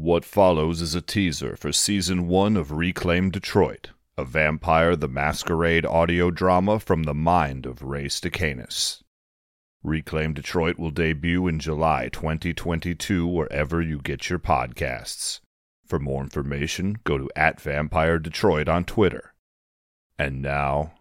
What follows is a teaser for Season 1 of Reclaim Detroit, a Vampire the Masquerade audio drama from the mind of Ray Stacanis. Reclaim Detroit will debut in July 2022 wherever you get your podcasts. For more information, go to @VampireDetroit on Twitter. And now...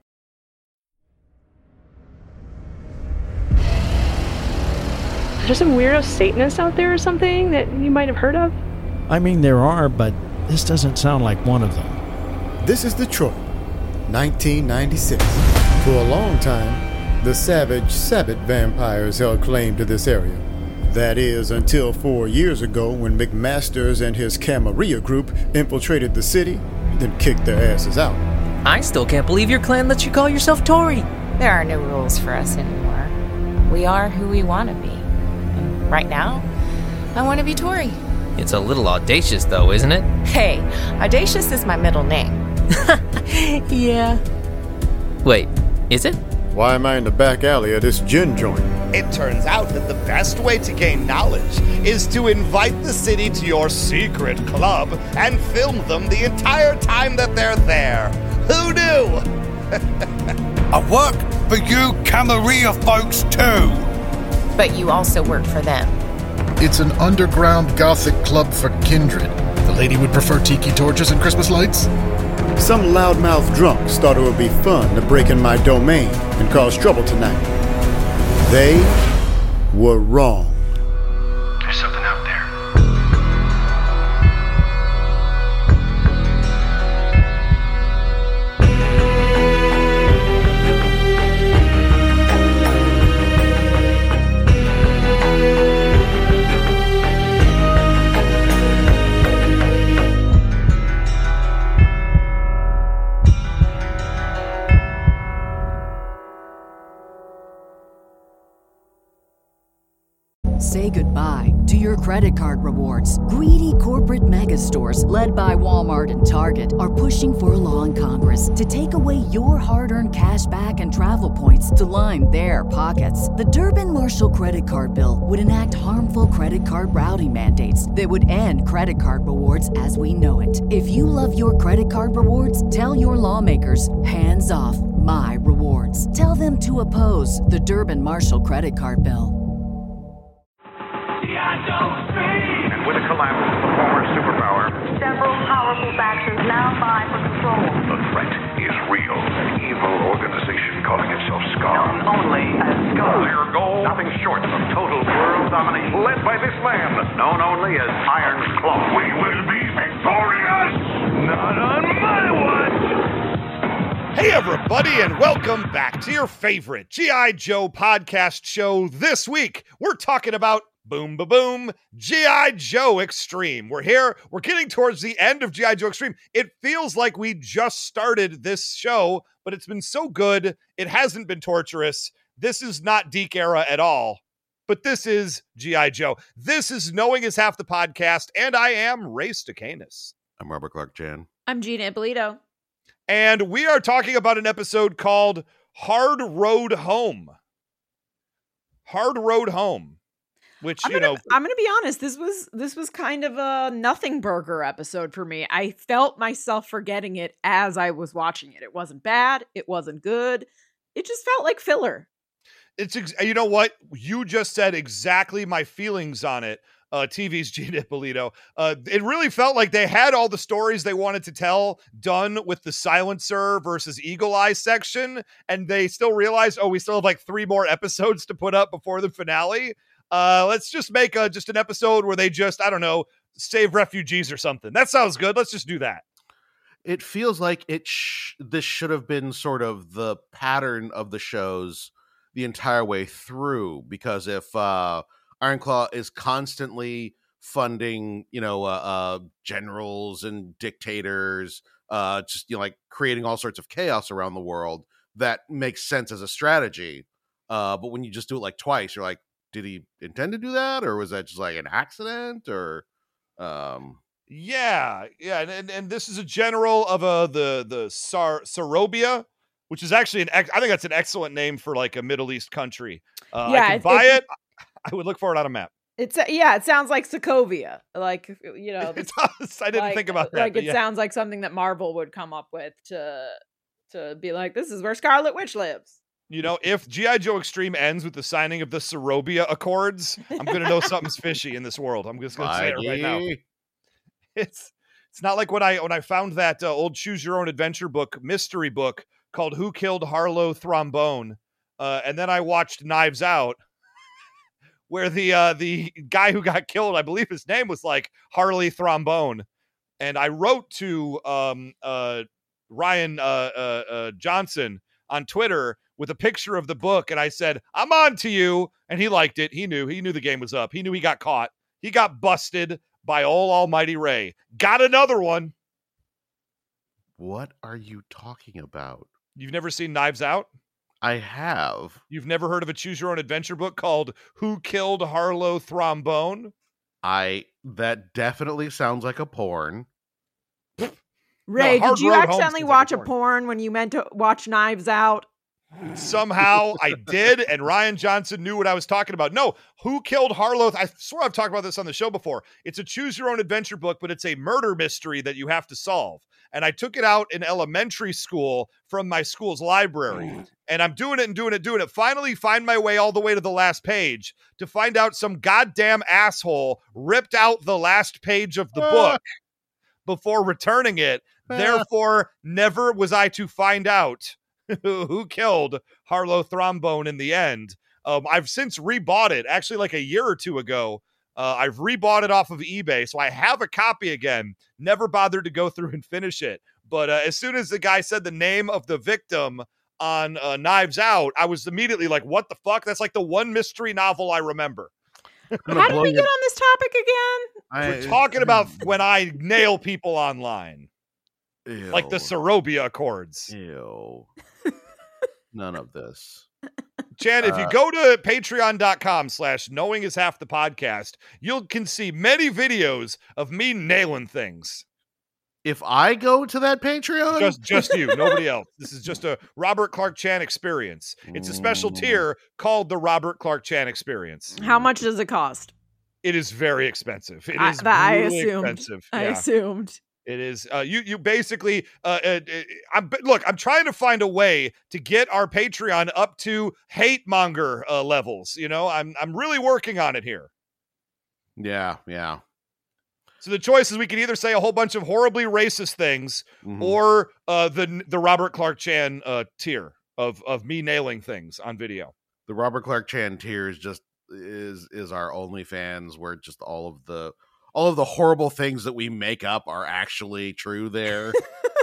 There's some weirdo Satanists out there or something that you might have heard of? I mean, there are, but this doesn't sound like one of them. This is Detroit, 1996. For a long time, the Savage Sabbath vampires held claim to this area. That is, until 4 years ago when McMasters and his Camarilla group infiltrated the city, then kicked their asses out. I still can't believe your clan lets you call yourself Tory. There are no rules for us anymore. We are who we want to be. And right now, I want to be Tory. It's a little audacious, though, isn't it? Hey, Audacious is my middle name. Yeah. Wait, is it? Why am I in the back alley of this gin joint? It turns out that the best way to gain knowledge is to invite the city to your secret club and film them the entire time that they're there. Who knew? I work for you Camarilla folks too. But you also work for them. It's an underground gothic club for kindred. The lady would prefer tiki torches and Christmas lights? Some loudmouth drunks thought it would be fun to break in my domain and cause trouble tonight. They were wrong. There's something out there. Say goodbye to your credit card rewards. Greedy corporate mega stores, led by Walmart and Target, are pushing for a law in Congress to take away your hard-earned cash back and travel points to line their pockets. The Durbin-Marshall credit card bill would enact harmful credit card routing mandates that would end credit card rewards as we know it. If you love your credit card rewards, tell your lawmakers, hands off my rewards. Tell them to oppose the Durbin-Marshall credit card bill. And with a collapse of the former superpower, several powerful factions now vie for control. the threat is real. An evil organization calling itself SCAR. Only as SCAR. Their goal, nothing short of total world domination, led by this man, known only as Iron Claw. We will be victorious! Not on my watch! Hey everybody, and welcome back to your favorite G.I. Joe podcast show. This week, we're talking about Boom Ba Boom, G.I. Joe Extreme. We're here. We're getting towards the end of G.I. Joe Extreme. It feels like we just started this show, but it's been so good. It hasn't been torturous. This is not Deke era at all, but this is G.I. Joe. This is Knowing is Half the Podcast, and I am Ray Stacanis. I'm Robert Clark Chan. I'm Gina Ippolito. And we are talking about an episode called Hard Road Home. Hard Road Home. Which, I'm gonna be honest, this was kind of a nothing burger episode for me. I felt myself forgetting it as I was watching it. It wasn't bad. It wasn't good. It just felt like filler. You know what? You just said exactly my feelings on it. TV's Gina Ippolito. It really felt like they had all the stories they wanted to tell done with the Silencer versus Eagle Eye section, and they still realized, we still have like 3 more episodes to put up before the finale. Let's just make just an episode where they just, I don't know, save refugees or something. That sounds good. Let's just do that. It feels like this should have been sort of the pattern of the shows the entire way through, because if Ironclaw is constantly funding, generals and dictators, like creating all sorts of chaos around the world, that makes sense as a strategy. But when you just do it like twice, you're like, did he intend to do that, or was that just like an accident? Or yeah, and this is a general of the Sarobia, which is actually I think that's an excellent name for like a Middle East country. I can buy it. I would look for it on a map. It sounds like Sokovia. Like, you know, It does. I didn't think about that. Like, but it yeah. sounds like something that Marvel would come up with to be like, this is where Scarlet Witch lives. You know, if G.I. Joe Extreme ends with the signing of the Sorovia Accords, I'm going to know something's fishy in this world. I'm just going to say it right now. It's not like when I found that old Choose Your Own Adventure book, mystery book called Who Killed Harlow Thrombone, and then I watched Knives Out, where the guy who got killed, I believe his name was like Harley Thrombone, and I wrote to Ryan Johnson on Twitter with a picture of the book, and I said, I'm on to you, and he liked it. He knew the game was up. He knew he got caught. He got busted by almighty Ray. Got another one. What are you talking about? You've never seen Knives Out? I have. You've never heard of a Choose Your Own Adventure book called Who Killed Harlow Thrombone? That definitely sounds like a porn. Ray, No, Hard did you Road Home accidentally sounds like watch a a porn when you meant to watch Knives Out? Somehow I did, and Ryan Johnson knew what I was talking about. No, Who Killed Harlow? I swear I've talked about this on the show before. It's a Choose Your Own Adventure book, but it's a murder mystery that you have to solve. And I took it out in elementary school from my school's library. And I'm doing it. Finally find my way all the way to the last page to find out some goddamn asshole ripped out the last page of the book before returning it. Therefore, never was I to find out who killed Harlow Thrombone in the end. I've since rebought it, actually like a year or two ago. I've rebought it off of eBay, so I have a copy again. Never bothered to go through and finish it. But as soon as the guy said the name of the victim on Knives Out, I was immediately like, what the fuck? That's like the one mystery novel I remember. How did we get on this topic again? We're talking about when I nail people online. Ew. Like the Sorovia Accords. Ew. None of this. Chan, if you go to patreon.com/knowing is half the podcast, you can see many videos of me nailing things. If I go to that Patreon? Just you, nobody else. This is just a Robert Clark Chan experience. It's a special tier called the Robert Clark Chan experience. How much does it cost? It is very expensive. It is I really assumed. expensive. I Yeah. assumed. It is. You basically. I'm trying to find a way to get our Patreon up to hate monger levels. You know, I'm really working on it here. Yeah. So the choice is we can either say a whole bunch of horribly racist things, or the Robert Clark Chan tier of me nailing things on video. The Robert Clark Chan tier is just is our OnlyFans, where just all of the horrible things that we make up are actually true there.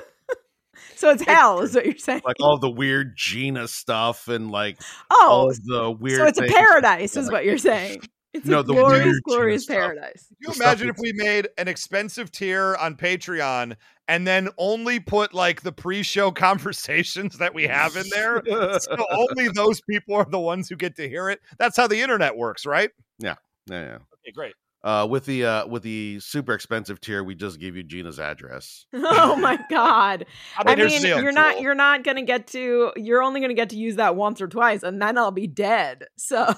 So it's hell, is what you're saying. Like all the weird Gina stuff and like Oh, all of the weird. so it's a things. paradise, is what you're saying. It's No, a the glorious, weird glorious stuff. paradise. Can you imagine if we made an expensive tier on Patreon and then only put like the pre-show conversations that we have in there? So only those people are the ones who get to hear it. That's how the internet works, right? Yeah. Okay, great. With the super expensive tier, we just give you Gina's address. Oh my god! I mean, here's the deal. You're only gonna get to use that once or twice, and then I'll be dead. So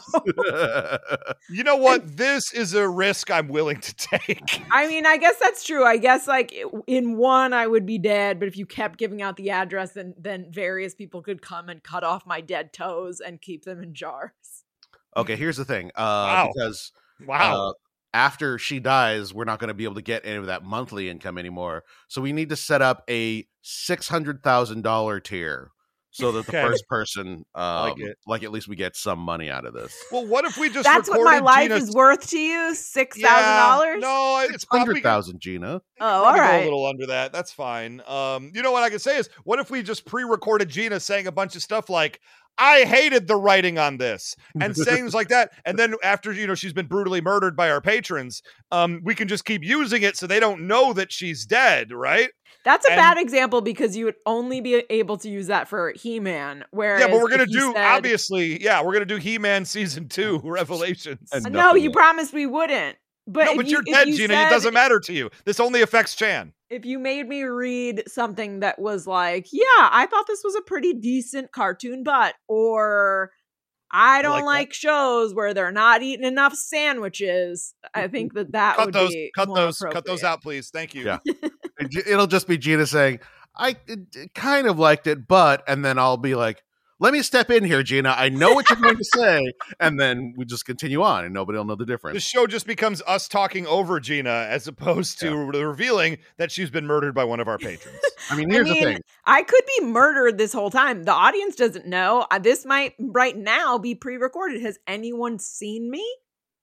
You know what? This is a risk I'm willing to take. I mean, I guess that's true. I guess like in one I would be dead, but if you kept giving out the address, then various people could come and cut off my dead toes and keep them in jars. Okay, here's the thing. Wow. Because Wow. after she dies, we're not going to be able to get any of that monthly income anymore. So we need to set up a $600,000 tier so that the Okay. first person, like it. like at least we get some money out of this. Well, what if we just That's what my recorded life Gina's- is worth to you? $6,000? Yeah, no, it's probably 100,000, Gina. Oh, all probably go right. a little under that. That's fine. You know what I can say is, what if we just pre-recorded Gina saying a bunch of stuff like, I hated the writing on this, and things like that. And then after, she's been brutally murdered by our patrons, we can just keep using it so they don't know that she's dead, right? That's a And- bad example because you would only be able to use that for He-Man. Whereas Yeah, but we're going to if you do, said- obviously, we're going to do He-Man Season 2, Revelations. And No, you promised we wouldn't. But No, if but you, you're if dead, you Gina. said- It doesn't matter to you. This only affects Chan. If you made me read something that was like, yeah, I thought this was a pretty decent cartoon butt, or I don't like like shows where they're not eating enough sandwiches. I think that cut would those, be cut more those appropriate. out, please. Thank you. Yeah. It'll just be Gina saying, I kind of liked it, but, and then I'll be like, let me step in here, Gina. I know what you're going to say. And then we just continue on and nobody will know the difference. The show just becomes us talking over Gina as opposed to revealing that she's been murdered by one of our patrons. I mean, here's the thing. I could be murdered this whole time. The audience doesn't know. This might right now be pre-recorded. Has anyone seen me?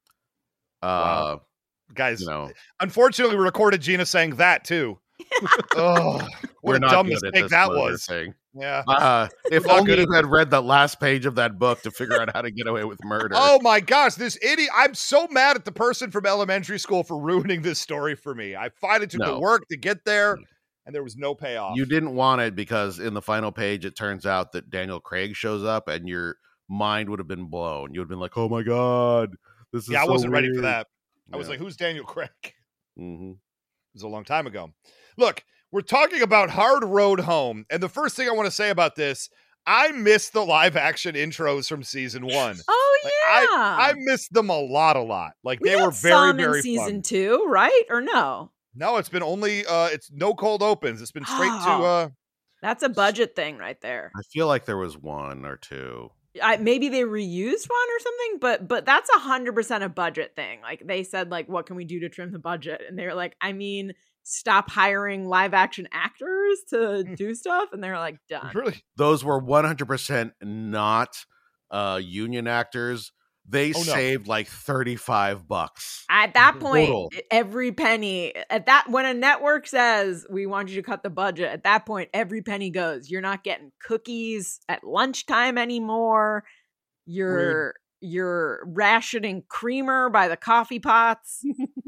Wow. Guys, unfortunately, we recorded Gina saying that too. Oh, what a dumb mistake that was. Thing. Yeah. If only you had read the last page of that book to figure out how to get away with murder. Oh my gosh, this idiot. I'm so mad at the person from elementary school for ruining this story for me. I finally took the work to get there, and there was no payoff. You didn't want it because in the final page, it turns out that Daniel Craig shows up and your mind would have been blown. You would have been like, oh my God, this is I so wasn't ready for weird. that. I was like, who's Daniel Craig? Mm-hmm. It was a long time ago. Look, we're talking about Hard Road Home. And the first thing I want to say about this, I miss the live action intros from season 1. Oh, yeah. I missed them a lot. Like We they were had very, some very in season fun. 2, right? Or no? No, it's been only, it's no cold opens. It's been straight to, that's a budget thing right there. I feel like there was 1 or 2. Maybe they reused one or something, but that's 100% a budget thing. Like they said, like, what can we do to trim the budget? And they were like, I mean, stop hiring live action actors to do stuff. And they were like, done. Really? Those were 100% not union actors. They saved like $35 At that point, total. every penny when a network says we want you to cut the budget, at that point, every penny goes. You're not getting cookies at lunchtime anymore. You're rationing creamer by the coffee pots.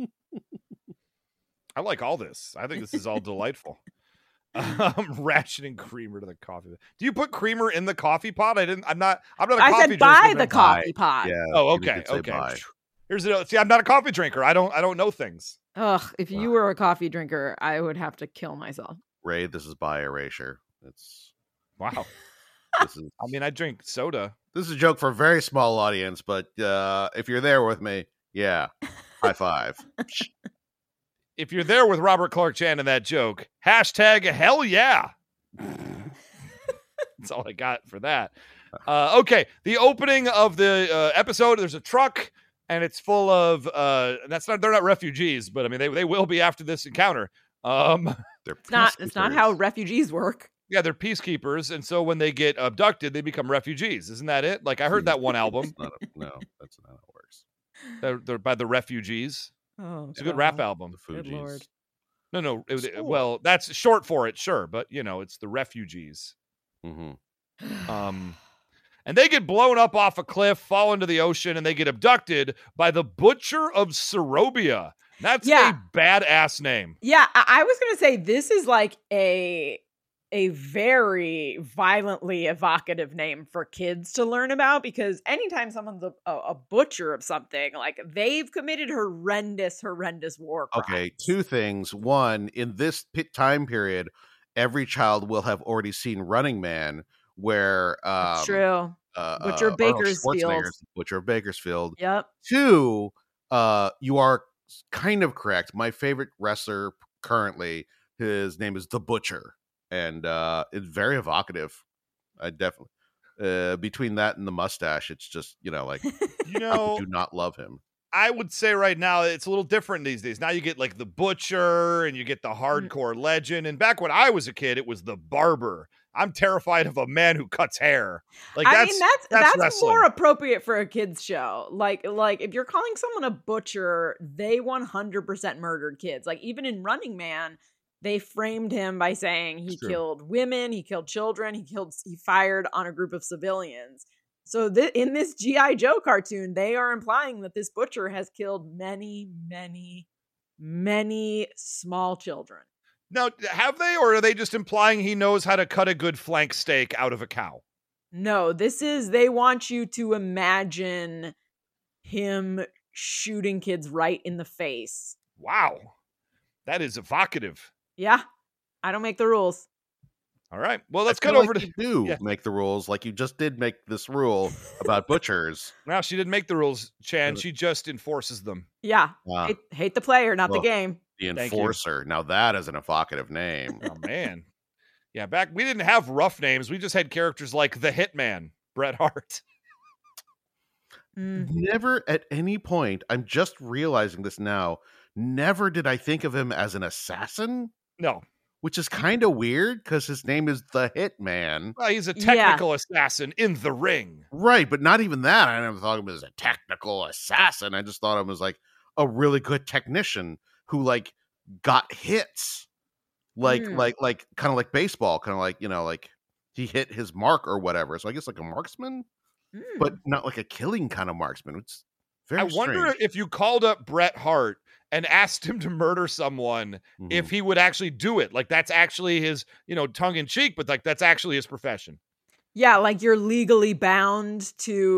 I like all this. I think this is all delightful. Rationing creamer to the coffee. Do you put creamer in the coffee pot? I'm not a coffee I said drinker. buy the coffee pot. Yeah. Oh, okay. Here's the see. I'm not a coffee drinker. I don't know things. Ugh, if you were a coffee drinker, I would have to kill myself. Ray, this is by Erasure. It's wow. This is, I mean, I drink soda. This is a joke for a very small audience, but if you're there with me, yeah, high five. If you're there with Robert Clark Chan in that joke, hashtag hell yeah. That's all I got for that. Okay, the opening of the episode, there's a truck, and it's full of they're not refugees, but I mean they will be after this encounter. It's not how refugees work. Yeah, they're peacekeepers, and so when they get abducted, they become refugees. Isn't that it? Like I heard that one album. No, that's not how it works. They're by the Refugees. Oh, it's a good rap album. The Fugees. No. Well, that's short for it, sure, but it's the Refugees. Mm-hmm. And they get blown up off a cliff, fall into the ocean, and they get abducted by the Butcher of Sorobia. That's a badass name. Yeah, I was gonna say this is like a very violently evocative name for kids to learn about, because anytime someone's a butcher of something, like they've committed horrendous war crimes. Okay, 2 things. One, in this time period, every child will have already seen Running Man, where That's true. Butcher of Bakersfield. Butcher of Bakersfield. Yep. 2, you are kind of correct. My favorite wrestler currently, his name is The Butcher. And it's very evocative. I definitely between that and the mustache, it's just like I do not love him. I would say right now it's a little different these days. Now you get like the Butcher and you get the hardcore legend. And back when I was a kid, it was the barber. I'm terrified of a man who cuts hair. Like that's more appropriate for a kids show. Like if you're calling someone a butcher, they 100% murdered kids. Like even in Running Man, they framed him by saying he killed women, he killed children, he fired on a group of civilians. So in this G.I. Joe cartoon, they are implying that this butcher has killed many, many, many small children. Now, have they, or are they just implying he knows how to cut a good flank steak out of a cow? No, they want you to imagine him shooting kids right in the face. Wow. That is evocative. Yeah, I don't make the rules. All right. Well, let's I cut feel over like to you do make the rules, like you just did make this rule about butchers. Now, she didn't make the rules, Chan. She just enforces them. Yeah. Ah. Hate the player, not the Well, game. The Thank you. Enforcer. Now that is an evocative name. Oh man. Yeah, back we didn't have rough names. We just had characters like the Hitman, Bret Hart. Never at any point, I'm just realizing this now, never did I think of him as an assassin. No. Which is kind of weird because his name is the Hitman. Well, he's a technical assassin in the ring. Right, but not even that. I never thought of him as a technical assassin. I just thought of him as like a really good technician who like got hits. Like kind of like baseball, kind of like, like he hit his mark or whatever. So I guess like a marksman, but not like a killing kind of marksman. It's very wonder strange. if you called up Bret Hart and asked him to murder someone, if he would actually do it. Like that's actually his, tongue in cheek, but like that's actually his profession. Yeah, like you're legally bound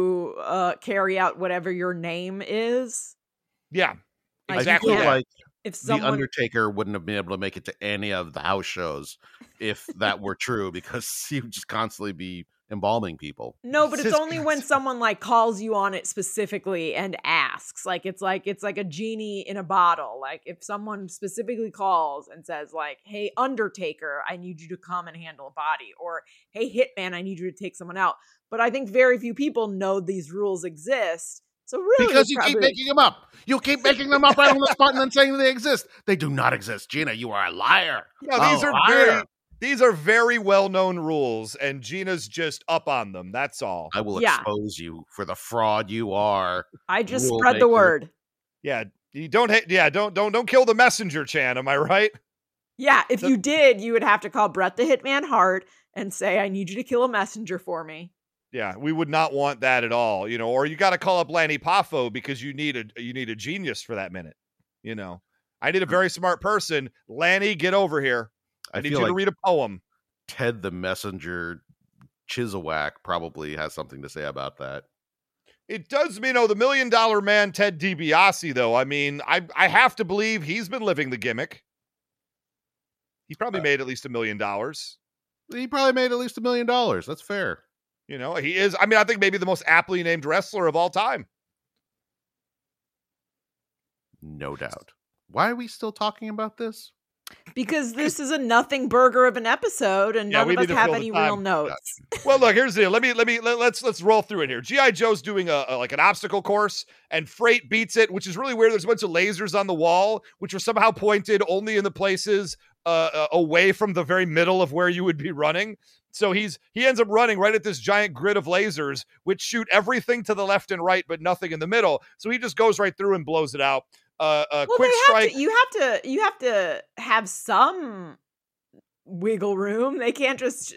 to carry out whatever your name is. Yeah, Like, exactly. I feel like if someone... the Undertaker wouldn't have been able to make it to any of the house shows if that were true, because he would just constantly be embalming people. No, but it's only when someone like calls you on it specifically and asks. Like it's like a genie in a bottle. Like if someone specifically calls and says like, "Hey Undertaker, I need you to come and handle a body," or "Hey Hitman, I need you to take someone out." But I think very few people know these rules exist. So really, because you keep making them up. You keep making them up right on the spot and then saying they exist. They do not exist. Gina, you are a liar. No, these are very well-known rules, and Gina's just up on them. That's all. I will expose you for the fraud you are. I just spread the word. Yeah, you don't kill the messenger, Chan. Am I right? Yeah, if you did, you would have to call Bret the Hitman Hart and say, "I need you to kill a messenger for me." Yeah, we would not want that at all, or you got to call up Lanny Poffo because you need a genius for that minute. I need a very smart person. Lanny, get over here. I need you to read a poem. Ted the Messenger Chisawak probably has something to say about that. It does, the $1 million man, Ted DiBiase, though. I mean, I have to believe he's been living the gimmick. He probably made at least $1 million. He probably made at least $1 million. That's fair. He is, I think maybe the most aptly named wrestler of all time. No doubt. Why are we still talking about this? Because this is a nothing burger of an episode, and none of us have any real notes. Well, look, here's the deal. Let's roll through in here. G.I. Joe's doing like an obstacle course, and Freight beats it, which is really weird. There's a bunch of lasers on the wall, which are somehow pointed only in the places away from the very middle of where you would be running. So he ends up running right at this giant grid of lasers, which shoot everything to the left and right, but nothing in the middle. So he just goes right through and blows it out. Quick strike. You have to have some wiggle room. They can't just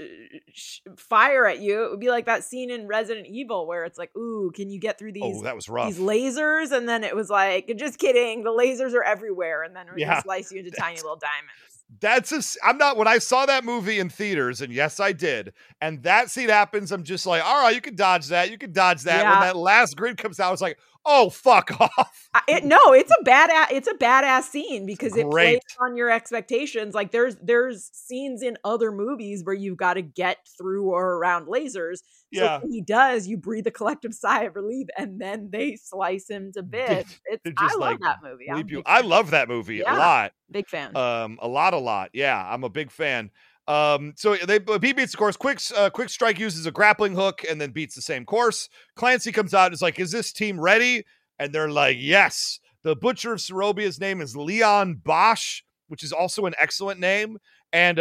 fire at you. It would be like that scene in Resident Evil where it's like, "Ooh, can you get through these?" Oh, that was rough. These lasers, and then it was like, "Just kidding. The lasers are everywhere," and then we slice you into tiny little diamonds. When I saw that movie in theaters, and yes, I did, and that scene happens, I'm just like, all right, you can dodge that. You can dodge that. Yeah. When that last grid comes out, I was like, oh, fuck off. It's a badass scene because it plays on your expectations. Like there's scenes in other movies where you've got to get through or around lasers. So when he does, you breathe a collective sigh of relief, and then they slice him to bits. I love that movie. I love that movie a lot. Big fan. A lot. Yeah, I'm a big fan. So he beats the course. Quick Strike uses a grappling hook and then beats the same course. Clancy comes out and is like, "Is this team ready?" And they're like, "Yes." The Butcher of Serobia's name is Leon Bosch, which is also an excellent name. And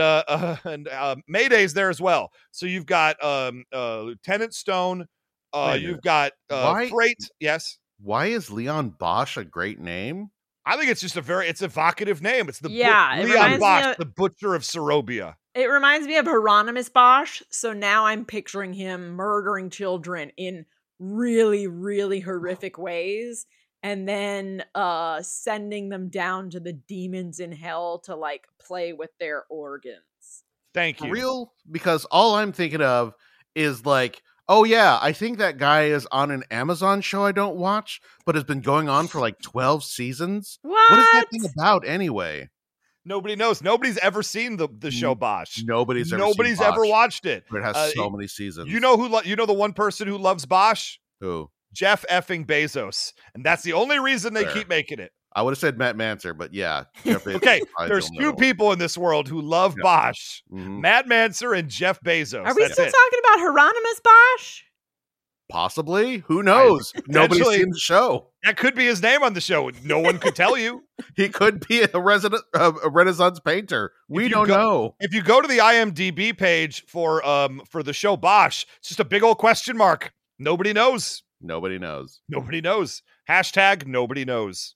Mayday's there as well. So you've got Lieutenant Stone. You've got Freight. Yes. Why is Leon Bosch a great name? I think it's just it's evocative name. It's Leon Bosch, the Butcher of Serobia. It reminds me of Hieronymus Bosch. So now I'm picturing him murdering children in really, really horrific ways, and then sending them down to the demons in hell to like play with their organs. Thank you. For real? Because all I'm thinking of is like, oh yeah, I think that guy is on an Amazon show I don't watch, but has been going on for like 12 seasons. What is that thing about anyway? Nobody knows. Nobody's ever seen the show Bosch. Nobody's ever watched it. But it has so many seasons. You know the one person who loves Bosch? Who? Jeff effing Bezos. And that's the only reason they keep making it. I would have said Matt Manser, but yeah. Jeff Bezos. Okay, there's two people in this world who love Bosch. Mm-hmm. Matt Manser and Jeff Bezos. Are we still talking about Hieronymus Bosch? Possibly. Who knows? Nobody's seen the show. That could be his name on the show. No one could tell you. He could be a Renaissance painter. We don't know. If you go to the IMDb page for the show Bosch, it's just a big old question mark. Nobody knows. Nobody knows. Nobody knows. Hashtag nobody knows.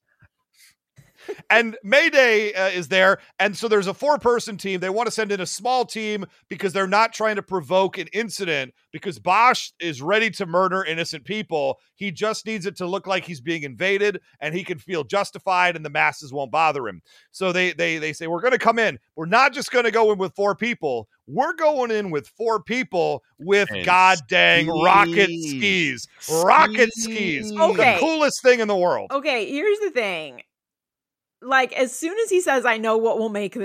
And Mayday is there. And so there's a 4-person team. They want to send in a small team because they're not trying to provoke an incident because Bosch is ready to murder innocent people. He just needs it to look like he's being invaded and he can feel justified and the masses won't bother him. So they say, we're going to come in. We're not just going to go in with 4 people. We're going in with 4 people with god dang rocket skis. Rocket skis. Okay. The coolest thing in the world. Okay, here's the thing. Like, as soon as he says, I know what will make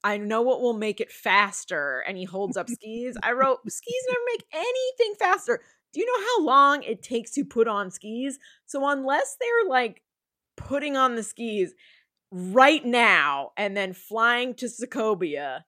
it faster, and he holds up skis, I wrote, skis never make anything faster. Do you know how long it takes to put on skis? So unless they're, like, putting on the skis right now and then flying to Sokovia,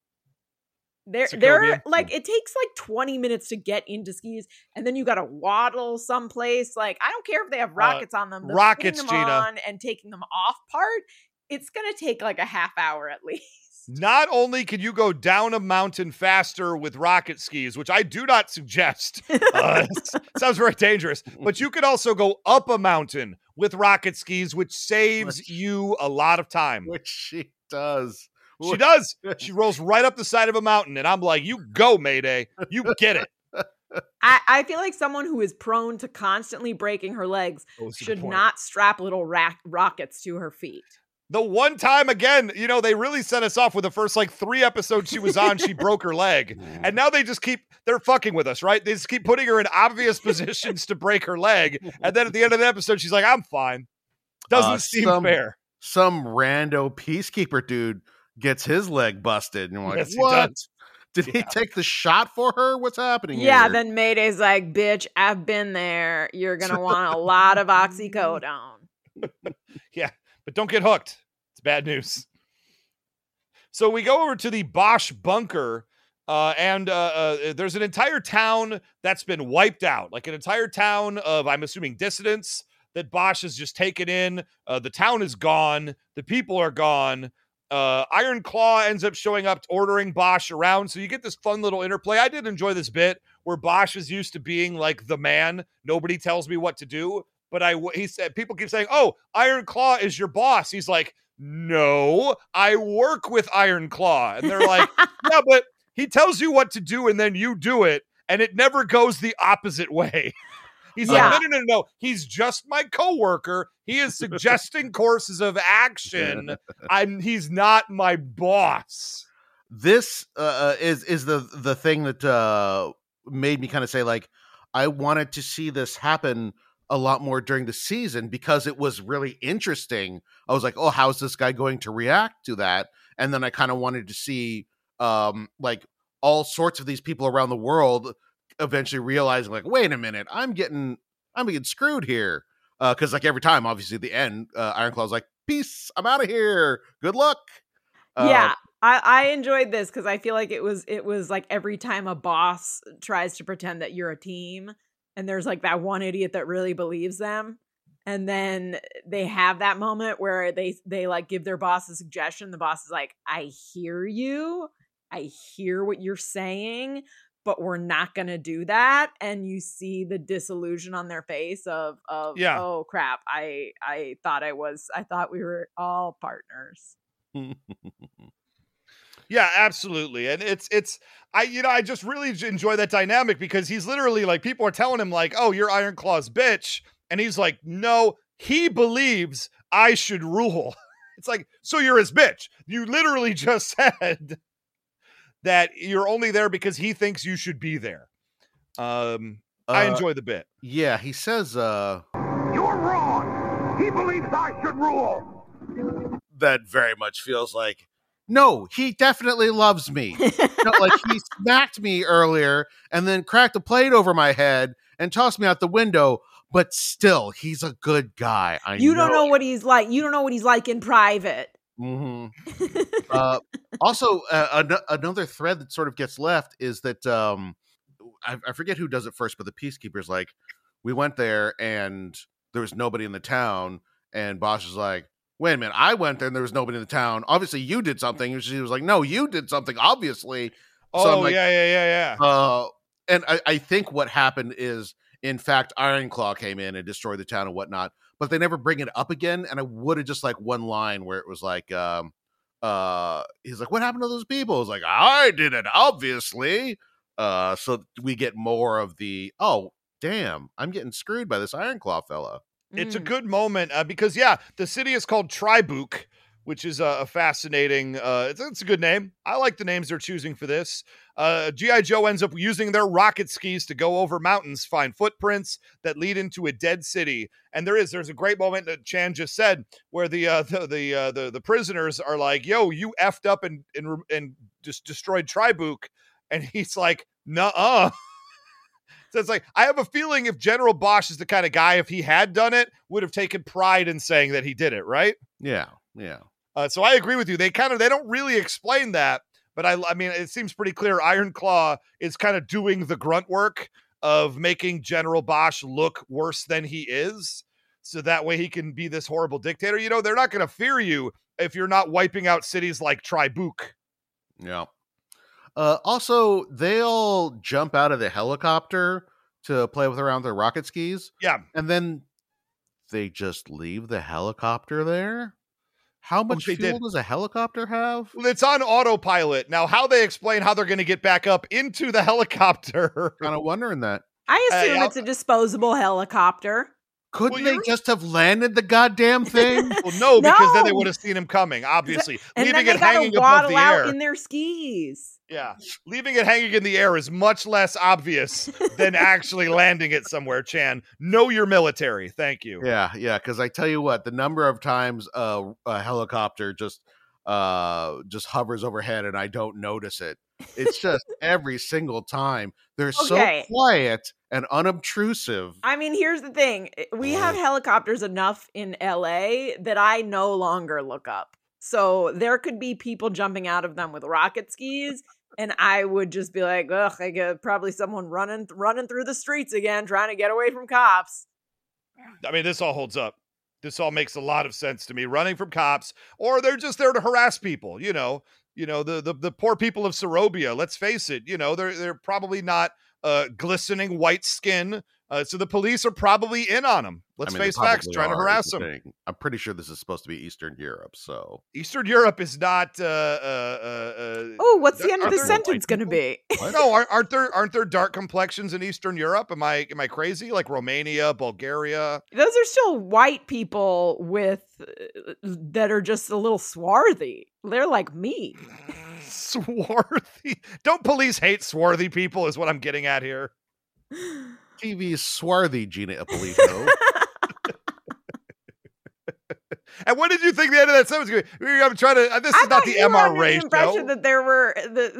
they're like, it takes, like, 20 minutes to get into skis, and then you gotta waddle someplace. Like, I don't care if they have rockets on them. Rockets, putting them Gina. on and taking them off part, it's gonna take like a half hour at least. Not only can you go down a mountain faster with rocket skis, which I do not suggest, sounds very dangerous, but you can also go up a mountain with rocket skis, which saves you a lot of time. Which she does. She does. She rolls right up the side of a mountain, and I'm like, you go, Mayday. You get it. I feel like someone who is prone to constantly breaking her legs should not strap little rockets to her feet. The one time, again, they really set us off with the first, 3 episodes she was on, she broke her leg. And now they're fucking with us, right? They just keep putting her in obvious positions to break her leg. And then at the end of the episode, she's like, I'm fine. Doesn't seem fair. Some rando peacekeeper dude gets his leg busted. And you're like, yes, what? Did he take the shot for her? What's happening here? Then Mayday's like, bitch, I've been there. You're going to want a lot of oxycodone. Yeah. But don't get hooked. It's bad news. So we go over to the Bosch bunker, and there's an entire town that's been wiped out. Like an entire town of, I'm assuming, dissidents that Bosch has just taken in. The town is gone. The people are gone. Iron Claw ends up showing up, ordering Bosch around. So you get this fun little interplay. I did enjoy this bit where Bosch is used to being like the man. Nobody tells me what to do. But he said, people keep saying, oh, Iron Claw is your boss. He's like, no, I work with Iron Claw. And they're like, yeah, but he tells you what to do and then you do it. And it never goes the opposite way. He's like, no. He's just my coworker. He is suggesting courses of action. He's not my boss. This is the thing that made me kind of say, like, I wanted to see this happen a lot more during the season because it was really interesting. I was like, oh, how's this guy going to react to that? And then I kind of wanted to see like all sorts of these people around the world eventually realizing, like, wait a minute, I'm getting screwed here. Because like every time, obviously at the end, Iron Claw's like, peace, I'm out of here. Good luck. Yeah. I enjoyed this because I feel like it was like every time a boss tries to pretend that you're a team, and there's like that one idiot that really believes them. And then they have that moment where they like give their boss a suggestion. The boss is like, I hear you. I hear what you're saying, but we're not going to do that. And you see the disillusion on their face of oh crap. I thought we were all partners. Yeah, absolutely. And I just really enjoy that dynamic because he's literally like, people are telling him like, oh, you're Iron Claw's bitch. And he's like, no, he believes I should rule. It's like, so you're his bitch. You literally just said that you're only there because he thinks you should be there. I enjoy the bit. Yeah, he says, you're wrong. He believes I should rule. That very much feels like No, he definitely loves me. Like he smacked me earlier and then cracked a plate over my head and tossed me out the window. But still, he's a good guy. You don't know what he's like. You don't know what he's like in private. Mm-hmm. Also, another thread that sort of gets left is that I forget who does it first, but the Peacekeeper's like, we went there and there was nobody in the town. And Bosch is like, wait a minute, I went there and there was nobody in the town. Obviously, you did something. And she was like, no, you did something, obviously. So like, yeah. And I think what happened is, in fact, Ironclaw came in and destroyed the town and whatnot, but they never bring it up again. And I would have just like one line where it was like, he's like, what happened to those people? It was like, I did it, obviously. So we get more of the, oh, damn, I'm getting screwed by this Ironclaw fella. It's a good moment because, the city is called Tribook, which is a fascinating, it's a good name. I like the names they're choosing for this. G.I. Joe ends up using their rocket skis to go over mountains, find footprints that lead into a dead city. And there's a great moment that Chan just said where the prisoners are like, yo, you effed up and just destroyed Tribook. And he's like, nuh-uh. So it's like, I have a feeling if General Bosch is the kind of guy, if he had done it, would have taken pride in saying that he did it, right? Yeah. So I agree with you. They don't really explain that, but I mean, it seems pretty clear Ironclaw is kind of doing the grunt work of making General Bosch look worse than he is. So that way he can be this horrible dictator. You know, they're not going to fear you if you're not wiping out cities like Tribook. Yeah. Also, they'll jump out of the helicopter to play with around their rocket skis. Yeah. And then they just leave the helicopter there. How much fuel does a helicopter have? Well, it's on autopilot. Now, how they explain how they're going to get back up into the helicopter. Kind of wondering that. I assume it's a disposable helicopter. Couldn't they just have landed the goddamn thing? Well, no, because then they would have seen him coming, obviously. And leaving then it hanging above the air. Out in their skis. Yeah. Leaving it hanging in the air is much less obvious than actually landing it somewhere, Chan. Know your military. Thank you. Yeah, because I tell you what, the number of times a helicopter just hovers overhead and I don't notice it. It's just every single time. They're so quiet and unobtrusive. I mean, here's the thing. We have helicopters enough in LA that I no longer look up. So there could be people jumping out of them with rocket skis, and I would just be like, ugh, I get probably someone running through the streets again, trying to get away from cops. I mean, this all holds up. This all makes a lot of sense to me. Running from cops, or they're just there to harass people, you know, the poor people of Sorobia, let's face it, they're probably not glistening white skin. So the police are probably in on them. Let's face facts, trying to harass them. I'm pretty sure this is supposed to be Eastern Europe. So Eastern Europe is not. What's the end of the sentence going to be? No, aren't there dark complexions in Eastern Europe? Am I crazy? Like Romania, Bulgaria? Those are still white people that are just a little swarthy. They're like me. Swarthy? Don't police hate swarthy people? Is what I'm getting at here. TV's swarthy, Gina Ippolito. And what did you think the end of that sentence was going to be? I'm trying to. This is not the MR Ray show. That there were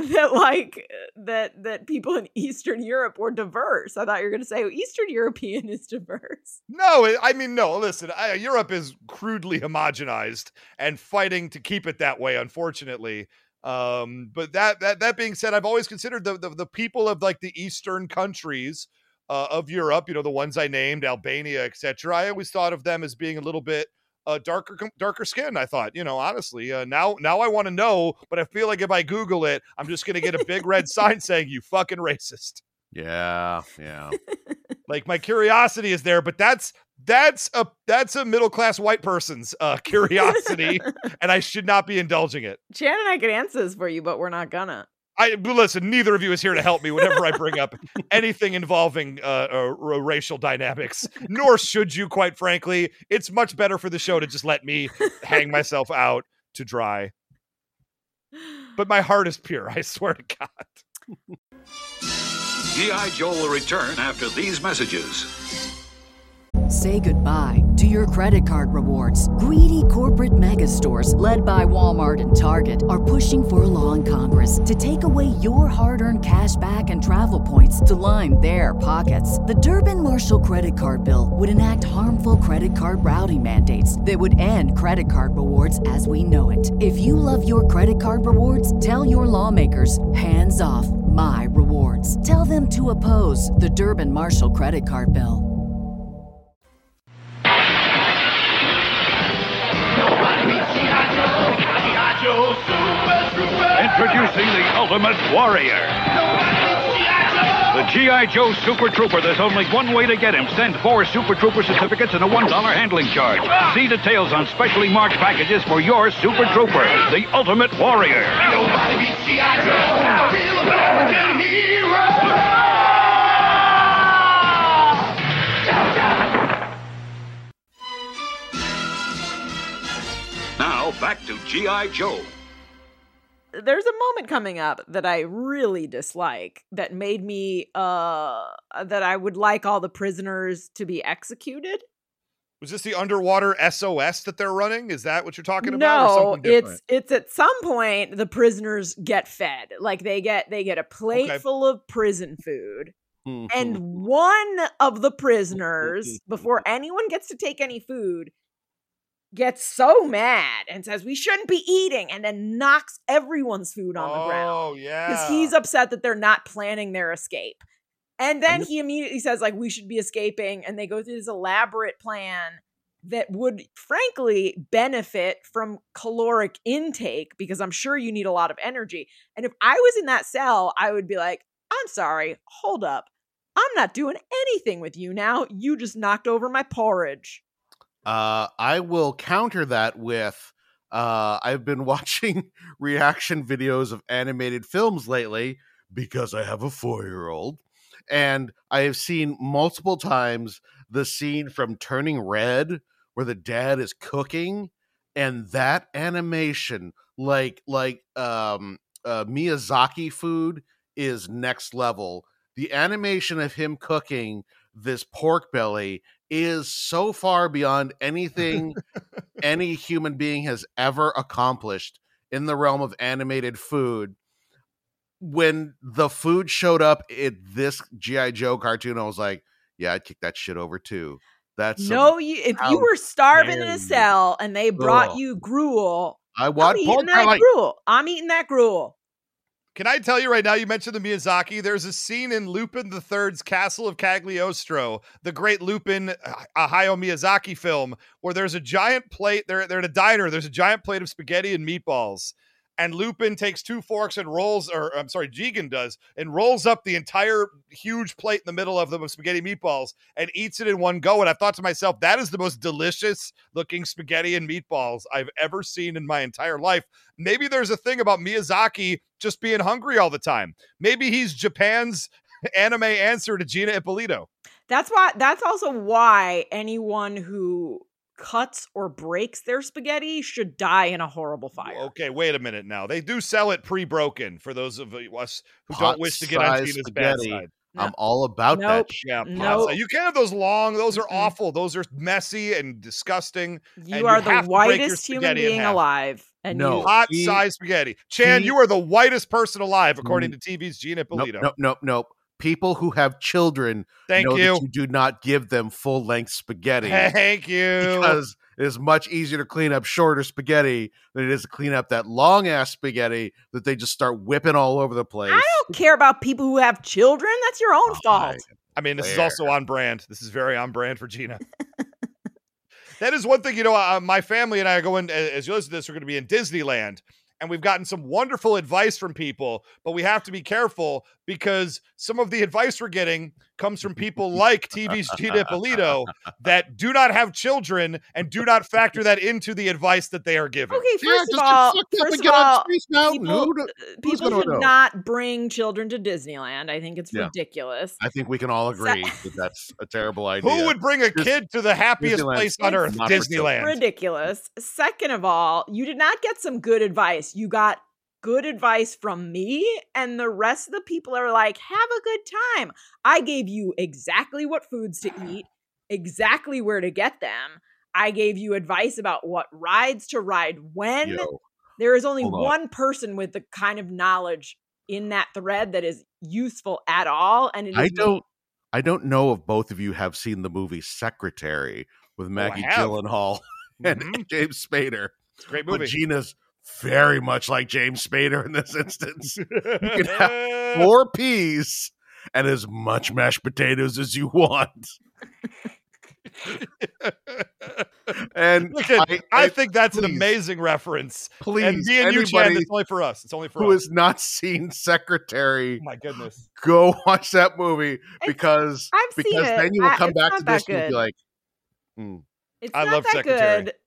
that people in Eastern Europe were diverse. I thought you were going to say Eastern European is diverse. No, I mean no. Listen, Europe is crudely homogenized and fighting to keep it that way. Unfortunately. But that being said, I've always considered the people of like the Eastern countries of Europe, the ones I named, Albania, etc. I always thought of them as being a little bit darker skin. I thought, honestly, now I want to know, but I feel like if I Google it, I'm just going to get a big red sign saying you fucking racist. Yeah. Like my curiosity is there, but that's a middle-class white person's curiosity, and I should not be indulging it. Chan and I could answer this for you, but we're not gonna. Listen, neither of you is here to help me whenever I bring up anything involving racial dynamics, nor should you, quite frankly. It's much better for the show to just let me hang myself out to dry. But my heart is pure, I swear to God. G.I. Joe will return after these messages. say goodbye to your credit card rewards. Greedy corporate mega stores, led by Walmart and Target, are pushing for a law in Congress to take away your hard-earned cash back and travel points to line their pockets. The Durbin-Marshall credit card bill would enact harmful credit card routing mandates that would end credit card rewards as we know it. If you love your credit card rewards, tell your lawmakers, hands off my rewards. Tell them to oppose the Durbin-Marshall credit card bill. Introducing the Ultimate Warrior. The G.I. Joe Super Trooper. There's only one way to get him. Send 4 Super Trooper certificates and a $1 handling charge. See details on specially marked packages for your Super Trooper, the Ultimate Warrior. Nobody beats G.I. Joe. Real American hero. Now, back to G.I. Joe. There's a moment coming up that I really dislike that made me that I would like all the prisoners to be executed. Was this the underwater SOS that they're running? Is that what you're talking about? No, it's at some point the prisoners get fed. Like they get a plate full of prison food. And one of the prisoners, before anyone gets to take any food, gets so mad and says, we shouldn't be eating, and then knocks everyone's food on the ground. Oh, yeah. Because he's upset that they're not planning their escape. And then he immediately says, like, we should be escaping. And they go through this elaborate plan that would, frankly, benefit from caloric intake, because I'm sure you need a lot of energy. And if I was in that cell, I would be like, I'm sorry, hold up. I'm not doing anything with you now. You just knocked over my porridge. I will counter that with I've been watching reaction videos of animated films lately because I have a 4-year-old, and I have seen multiple times the scene from Turning Red where the dad is cooking, and that animation, like Miyazaki food, is next level. The animation of him cooking this pork belly is so far beyond anything any human being has ever accomplished in the realm of animated food. When the food showed up in this G.I. Joe cartoon, I was like, yeah, I'd kick that shit over too. That's if you were starving in a cell and they brought you gruel, I'm eating that gruel. Can I tell you right now, you mentioned the Miyazaki, there's a scene in Lupin III's Castle of Cagliostro, the great Lupin Hayao Miyazaki film, where there's a giant plate, they're at a diner, there's a giant plate of spaghetti and meatballs, and Lupin takes 2 forks and Jigen does, and rolls up the entire huge plate in the middle of them of spaghetti meatballs and eats it in one go. And I thought to myself, that is the most delicious looking spaghetti and meatballs I've ever seen in my entire life. Maybe there's a thing about Miyazaki just being hungry all the time. Maybe he's Japan's anime answer to Gina Ippolito. That's also why anyone who cuts or breaks their spaghetti should die in a horrible fire. Okay, wait a minute now. They do sell it pre-broken for those of us who don't wish to get on Gina's bad side. I'm all about that. Yeah, you can't have those long. Those are awful. Those are messy and disgusting. You are the whitest human being alive. And hot size spaghetti. Chan, you are the whitest person alive, according to TV's Gina Ippolito. Nope. People who have children that you do not give them full-length spaghetti. Thank you. Because it is much easier to clean up shorter spaghetti than it is to clean up that long-ass spaghetti that they just start whipping all over the place. I don't care about people who have children. That's your own fault. I mean, this is also on brand. This is very on brand for Gina. That is one thing, my family and I are going, as you listen to this, we're going to be in Disneyland. And we've gotten some wonderful advice from people, but we have to be careful because some of the advice we're getting comes from people like TV's Gina Ippolito that do not have children and do not factor that into the advice that they are giving. Okay, first of all, people should not bring children to Disneyland. I think it's ridiculous. I think we can all agree that that's a terrible idea. Who would bring a kid to the happiest place on earth, Disneyland? Ridiculous. Second of all, you did not get some good advice. You got good advice from me, and the rest of the people are like, have a good time. I gave you exactly what foods to eat. exactly where to get them. I gave you advice about what rides to ride when. There is only one person with the kind of knowledge in that thread that is useful at all. And I don't know if both of you have seen the movie Secretary with Maggie Gyllenhaal and James Spader. It's a great movie. But Gina's very much like James Spader in this instance. You can have 4 peas and as much mashed potatoes as you want. And I think that's an amazing reference. Please, and me and you, Chad, it's only for us. It's only for who us. has not seen Secretary. Oh my goodness, go watch that movie because seen it. Then you will come back to this good. and be like, It's I not love that Secretary. good.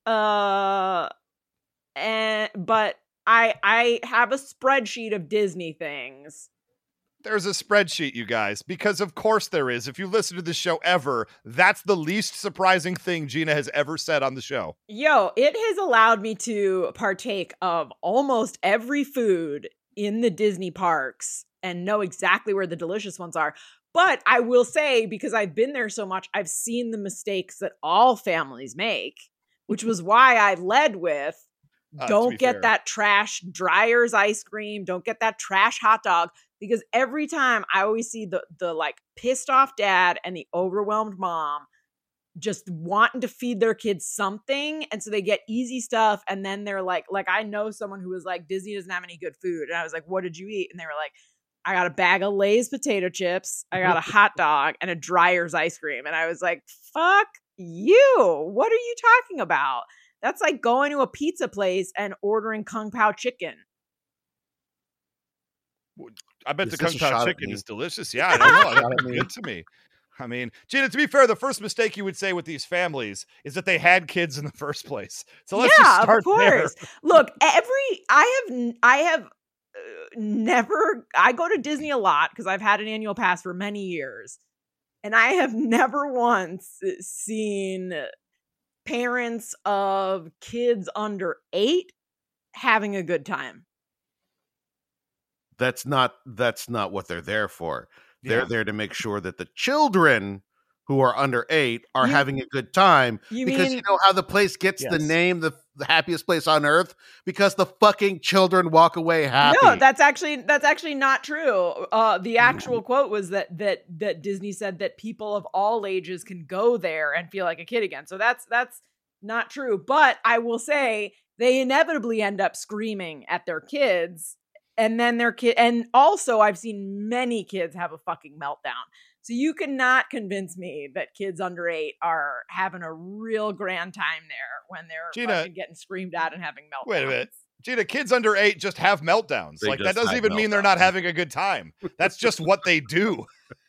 But I have a spreadsheet of Disney things. There's a spreadsheet, you guys, because of course there is. If you listen to the show ever, that's the least surprising thing Gina has ever said on the show. Yo, it has allowed me to partake of almost every food in the Disney parks and know exactly where the delicious ones are. But I will say, because I've been there so much, I've seen the mistakes that all families make, which was why I led with don't get that trash Dreyer's ice cream. Don't get that trash hot dog. Because every time I always see the like pissed off dad and the overwhelmed mom just wanting to feed their kids something. And so they get easy stuff. And then they're like I know someone who was like, Disney doesn't have any good food. And I was like, what did you eat? And they were like, I got a bag of Lay's potato chips. I got a hot dog and a Dreyer's ice cream. And I was like, fuck you. What are you talking about? That's like going to a pizza place and ordering Kung Pao chicken. I bet the Kung Pao chicken is delicious. Yeah, I don't know. That's good to me. I mean, Gina, to be fair, the first mistake you would say with these families is that they had kids in the first place. So let's just start there. Look, I have never, I go to Disney a lot because I've had an annual pass for many years. And I have never once seen parents of kids under 8 having a good time. That's not what they're there for. They're there to make sure that the children who are under 8 are having a good time. Because you know how the place gets the name, the happiest place on earth? Because the fucking children walk away happy. No, that's actually not true. The actual quote was that Disney said that people of all ages can go there and feel like a kid again. So that's not true. But I will say they inevitably end up screaming at their kids. And then their kid, and also I've seen many kids have a fucking meltdown. So you cannot convince me that kids under 8 are having a real grand time there when they're fucking getting screamed at and having meltdowns. Wait a minute. Gina, kids under 8 just have meltdowns. That doesn't even mean they're not having a good time. That's just what they do.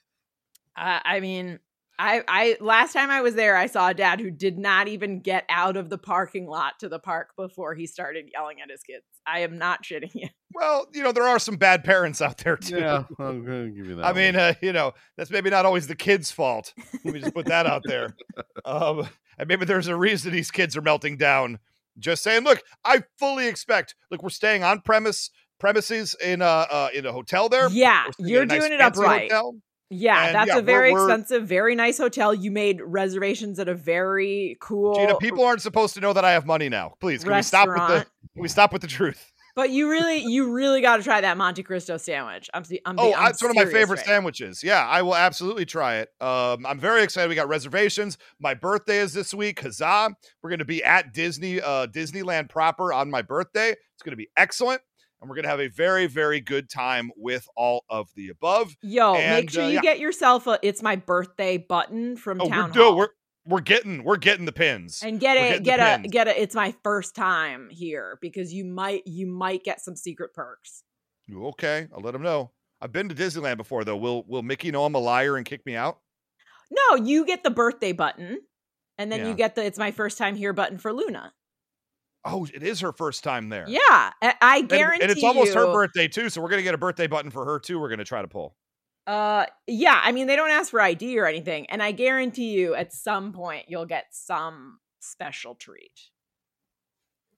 I mean, I last time I was there, I saw a dad who did not even get out of the parking lot to the park before he started yelling at his kids. I am not shitting you. Well, there are some bad parents out there too. Yeah, I'm gonna give you that. I mean, that's maybe not always the kid's fault. Let me just put that out there. And maybe there's a reason these kids are melting down. Just saying. Look, I fully expect. Look, we're staying on premises in a hotel there. Yeah, you're doing it up right. Hotel. Yeah, and that's a very expensive, very nice hotel. You made reservations at a very cool. Gina, people aren't supposed to know that I have money now. Please, can we stop with the truth? But you really got to try that Monte Cristo sandwich. It's one of my favorite sandwiches. Yeah, I will absolutely try it. I'm very excited. We got reservations. My birthday is this week. Huzzah! We're going to be at Disneyland proper on my birthday. It's going to be excellent. And we're going to have a very, very good time with all of the above. Yo, make sure you get yourself a "It's my birthday" button from Town Hall. We're getting the pins. And get a "It's my first time here" because you might get some secret perks. Okay, I'll let them know. I've been to Disneyland before though. Will Mickey know I'm a liar and kick me out? No, you get the birthday button, and then you get the "It's my first time here" button for Luna. Oh, it is her first time there. Yeah, I guarantee and it's almost her birthday too, so we're going to get a birthday button for her too. We're going to try to pull. Yeah, I mean, they don't ask for ID or anything, and I guarantee you at some point you'll get some special treat.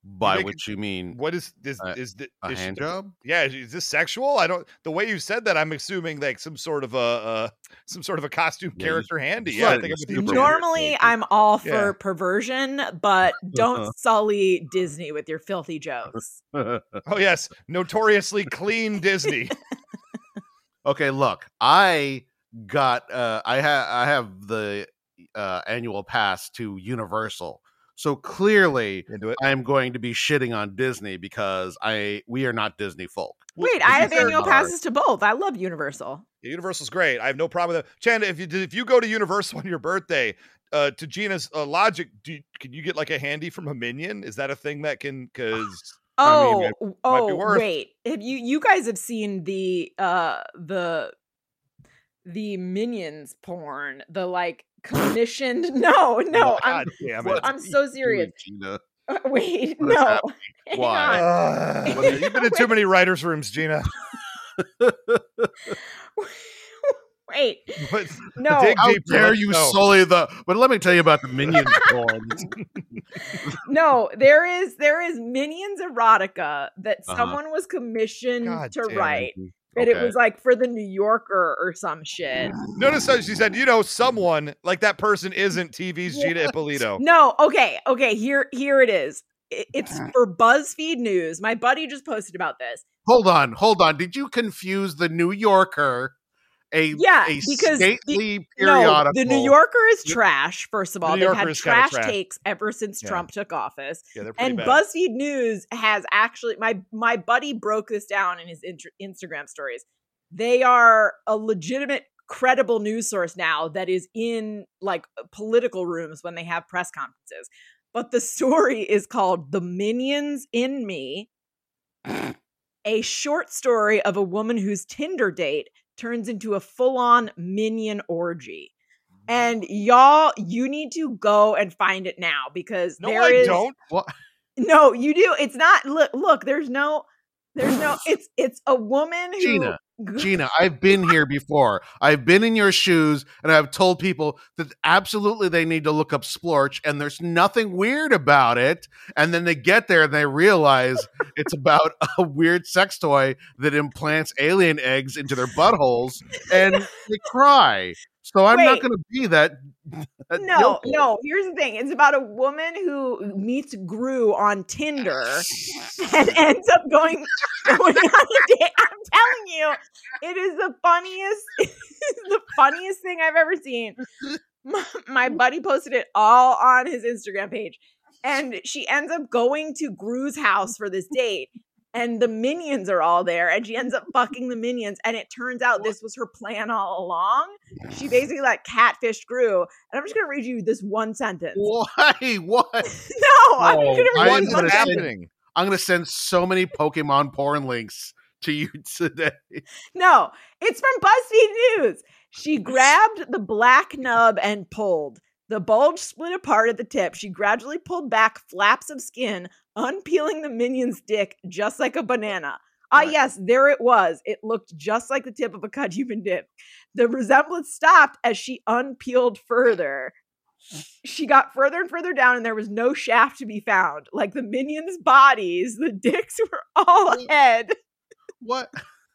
By which you mean what is this? a hand job? Yeah, is this sexual? I don't. The way you said that, I'm assuming like some sort of a costume character handy. Yeah, I think it would be normally I'm all for perversion, but don't sully Disney with your filthy jokes. Oh yes, notoriously clean Disney. Okay, look, I got I have the annual pass to Universal. So clearly, I'm going to be shitting on Disney because we are not Disney folk. Wait, I have annual passes to both. I love Universal. Yeah, Universal's great. I have no problem with that. Chanda, if you go to Universal on your birthday, to Gina's logic, can you get like a handy from a Minion? Is that a thing that can? Because wait, have you guys have seen the Minions porn? The like commissioned? No, I'm so serious. Gina. Wait, no. Why? You've been in too many writers' rooms, Gina. Wait, no. How dare you sully the? But let me tell you about the Minions porn. No, there is Minions erotica that someone was commissioned to write. But it was like for the New Yorker or some shit. Notice how she said, someone like that person isn't TV's Gina Ippolito. No, okay. Here it is. It's for BuzzFeed News. My buddy just posted about this. Hold on. Did you confuse the New Yorker? Because stately periodical. No, the New Yorker is trash, first of all. They've had trash takes ever since Trump took office. Yeah, they're pretty bad. BuzzFeed News has actually, my buddy broke this down in his Instagram stories. They are a legitimate, credible news source now that is in like political rooms when they have press conferences. But the story is called The Minions in Me, a short story of a woman whose Tinder date turns into a full-on minion orgy. And y'all, you need to go and find it now because don't. What? No, you do. It's not. Look. There's no. It's a woman who. Gina, I've been here before. I've been in your shoes, and I've told people that absolutely they need to look up Splorch, and there's nothing weird about it. And then they get there and they realize it's about a weird sex toy that implants alien eggs into their buttholes, and they cry. So I'm not going to be that. No. Here's the thing. It's about a woman who meets Gru on Tinder and ends up going on a date. I'm telling you, it is the funniest thing I've ever seen. My buddy posted it all on his Instagram page. And she ends up going to Gru's house for this date. And the minions are all there, and she ends up fucking the minions. And it turns out this was her plan all along. She basically like catfished Gru. And I'm just gonna read you this one sentence. Why? What? No, I'm gonna read what's happening. I'm gonna send so many Pokemon porn links to you today. No, it's from BuzzFeed News. She grabbed the black nub and pulled. The bulge split apart at the tip. She gradually pulled back flaps of skin, unpeeling the minion's dick just like a banana. Yes, there it was. It looked just like the tip of a Kajubin dip. The resemblance stopped as she unpeeled further. She got further and further down, and there was no shaft to be found. Like the minions' bodies, the dicks were all ahead. What?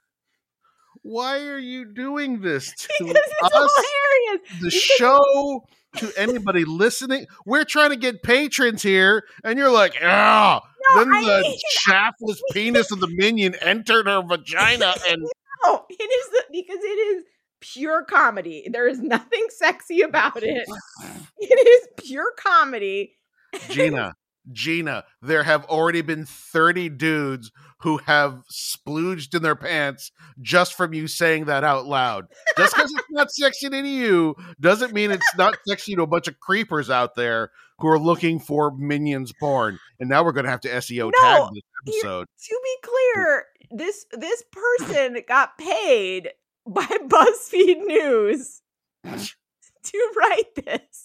Why are you doing this to because it's us? Hilarious. The show, to anybody listening, we're trying to get patrons here, and you're like, then the shaftless penis of the minion entered her vagina, and no, it is because it is pure comedy. There is nothing sexy about it. It is pure comedy. Gina, there have already been 30 dudes who have splooged in their pants just from you saying that out loud. Just because it's not sexy to you doesn't mean it's not sexy to a bunch of creepers out there who are looking for Minions porn. And now we're going to have to SEO tag this episode. To be clear, this person got paid by BuzzFeed News to write this.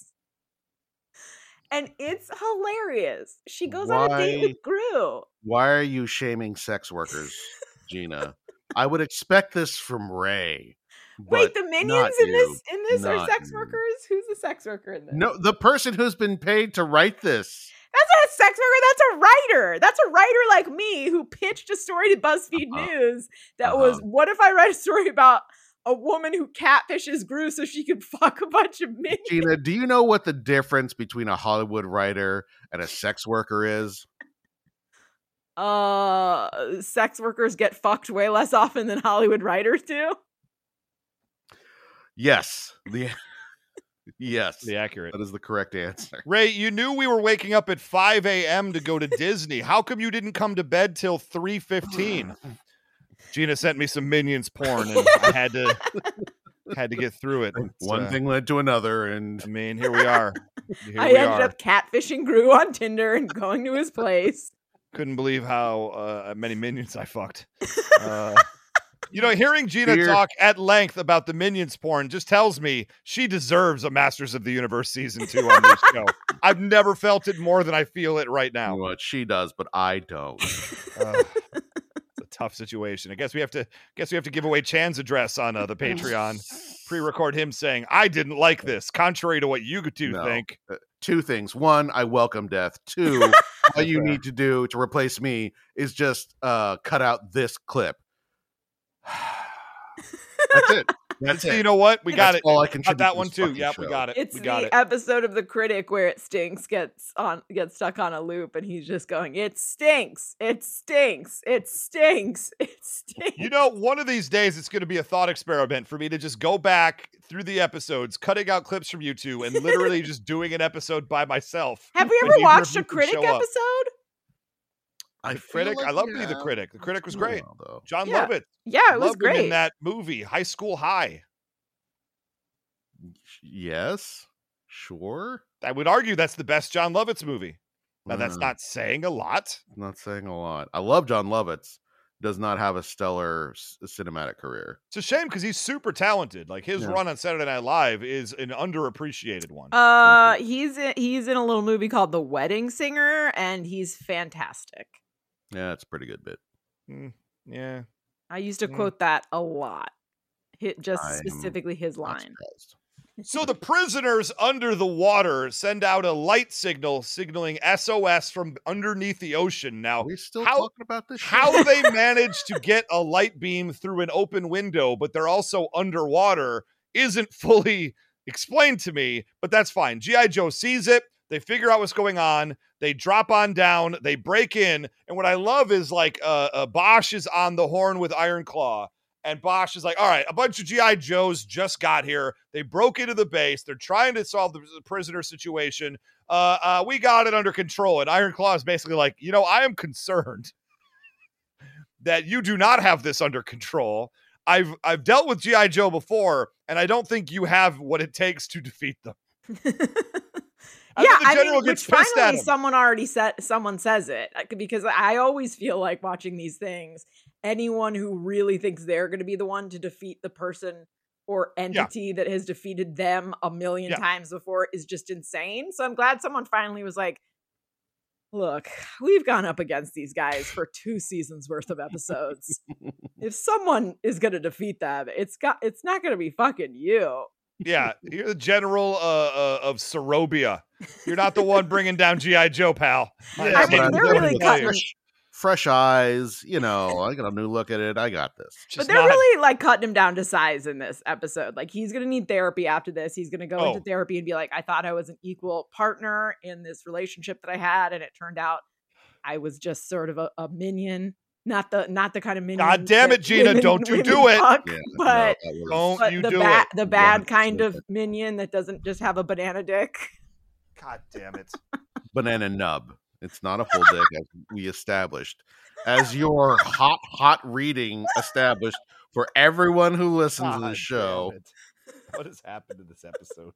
And it's hilarious. She goes on a date with Gru. Why are you shaming sex workers, Gina? I would expect this from Ray. Wait, the minions in this are sex workers? Who's the sex worker in this? No, the person who's been paid to write this. That's not a sex worker. That's a writer. That's a writer like me who pitched a story to BuzzFeed News that was, what if I write a story about a woman who catfishes Gru so she could fuck a bunch of minions? Gina, do you know what the difference between a Hollywood writer and a sex worker is? Sex workers get fucked way less often than Hollywood writers do. Yes. Yes. The accurate. That is the correct answer. Ray, you knew we were waking up at 5 a.m. to go to Disney. How come you didn't come to bed till 3:15? Gina sent me some Minions porn, and I had to get through it. One thing led to another, and I mean, here we are. I ended up catfishing Gru on Tinder and going to his place. Couldn't believe how many Minions I fucked. Hearing Gina talk at length about the Minions porn just tells me she deserves a Masters of the Universe season 2 on this show. I've never felt it more than I feel it right now. What she does, but I don't. It's a tough situation. I guess we have to give away Chan's address on the Patreon. Pre-record him saying, "I didn't like this," contrary to what you two think. Two things. One, I welcome death. Two, all you need to do to replace me is just cut out this clip. That's it. That's it. You know what? We got it. All I can got that one too. Yep, we got it. It's we got the episode of The Critic where it stinks gets stuck on a loop, and he's just going, "It stinks. It stinks. It stinks. It stinks." One of these days it's going to be a thought experiment for me to just go back through the episodes, cutting out clips from you two, and literally just doing an episode by myself. Have we ever watched a Critic episode? The Critic. I love to be The Critic. The Critic was great. John Yeah. Lovett. Yeah, it was Loved him great. in that movie, High School High. Yes, sure. I would argue that's the best John Lovett's movie. Now, that's not saying a lot. Not saying a lot. I love John Lovitz. Does not have a stellar cinematic career. It's a shame because he's super talented. Like his run on Saturday Night Live is an underappreciated one. He's in a little movie called The Wedding Singer, and he's fantastic. Yeah, it's a pretty good bit. Yeah. I used to quote that a lot. Specifically his line. So the prisoners under the water send out a light signal signaling SOS from underneath the ocean. Now, are we still talking about this? How they managed to get a light beam through an open window, but they're also underwater, isn't fully explained to me, but that's fine. G.I. Joe sees it. They figure out what's going on. They drop on down. They break in. And what I love is like Bosch is on the horn with Iron Claw. And Bosch is like, all right, a bunch of G.I. Joes just got here. They broke into the base. They're trying to solve the prisoner situation. We got it under control. And Iron Claw is basically like, I am concerned that you do not have this under control. I've dealt with G.I. Joe before, and I don't think you have what it takes to defeat them. Which finally someone says it, because I always feel like watching these things, anyone who really thinks they're going to be the one to defeat the person or entity that has defeated them a million times before is just insane. So I'm glad someone finally was like, look, we've gone up against these guys for 2 seasons worth of episodes. If someone is going to defeat them, it's not going to be fucking you. Yeah, you're the general of Sorobia. You're not the one bringing down G.I. Joe, pal. Yeah, I mean, they're really cutting fresh eyes. I got a new look at it. I got this. But they're really like cutting him down to size in this episode. Like he's going to need therapy after this. He's going to go into therapy and be like, I thought I was an equal partner in this relationship that I had, and it turned out I was just sort of a minion. Not the kind of minion. God damn it, Gina! Don't you do it? But don't you do it? The bad kind of minion that doesn't just have a banana dick. God damn it! Banana nub. It's not a full dick, as we established, as your hot reading established for everyone who listens to the show. What has happened to this episode?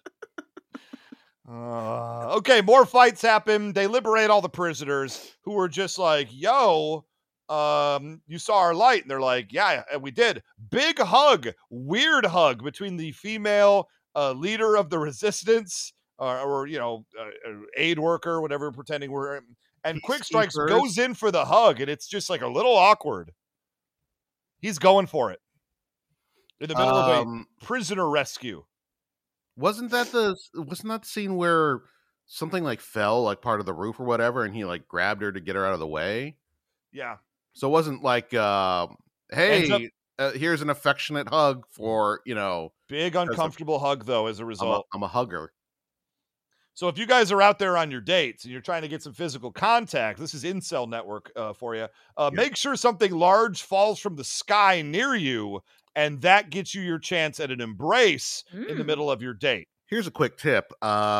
Okay, more fights happen. They liberate all the prisoners who were just like, yo. You saw our light, and they're like, yeah, we did. Big hug, weird hug between the female leader of the resistance, or aid worker, whatever, pretending we're, and Quick Strikes goes in for the hug, and it's just like a little awkward. He's going for it in the middle of a prisoner rescue. Wasn't that the scene where something like fell like part of the roof or whatever, and he like grabbed her to get her out of the way. Yeah. So it wasn't like, hey, here's an affectionate hug for, big uncomfortable hug though. As a result, I'm a hugger. So if you guys are out there on your dates and you're trying to get some physical contact, this is Incel Network for you. Make sure something large falls from the sky near you, and that gets you your chance at an embrace in the middle of your date. Here's a quick tip.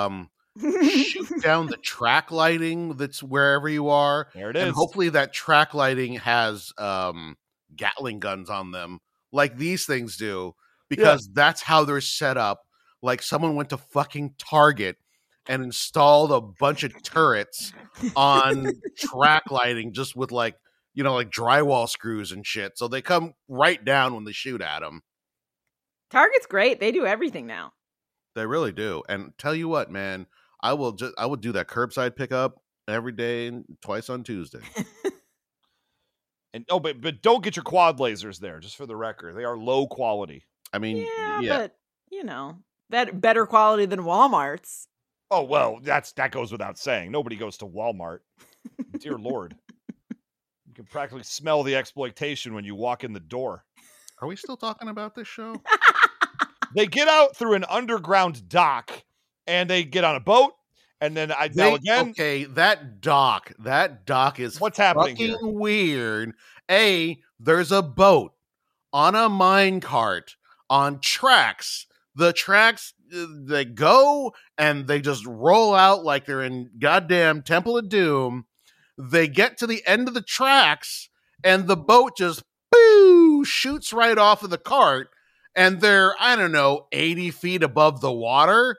Shoot down the track lighting that's wherever you are. There it and is. Hopefully that track lighting has Gatling guns on them like these things do, because that's how they're set up. Like someone went to fucking Target and installed a bunch of turrets on track lighting just with like drywall screws and shit. So they come right down when they shoot at them. Target's great. They do everything now. They really do. And tell you what, man, I will do that curbside pickup every day and twice on Tuesday. And but don't get your quad lasers there, just for the record. They are low quality. I mean, but that better quality than Walmart's. Oh, well, that goes without saying. Nobody goes to Walmart. Dear Lord. You can practically smell the exploitation when you walk in the door. Are we still talking about this show? They get out through an underground dock, and they get on a boat, and then okay, that dock is what's happening fucking here? Weird. There's a boat on a minecart on tracks. The tracks, they go and they just roll out like they're in goddamn Temple of Doom. They get to the end of the tracks, and the boat just shoots right off of the cart, and they're 80 feet above the water.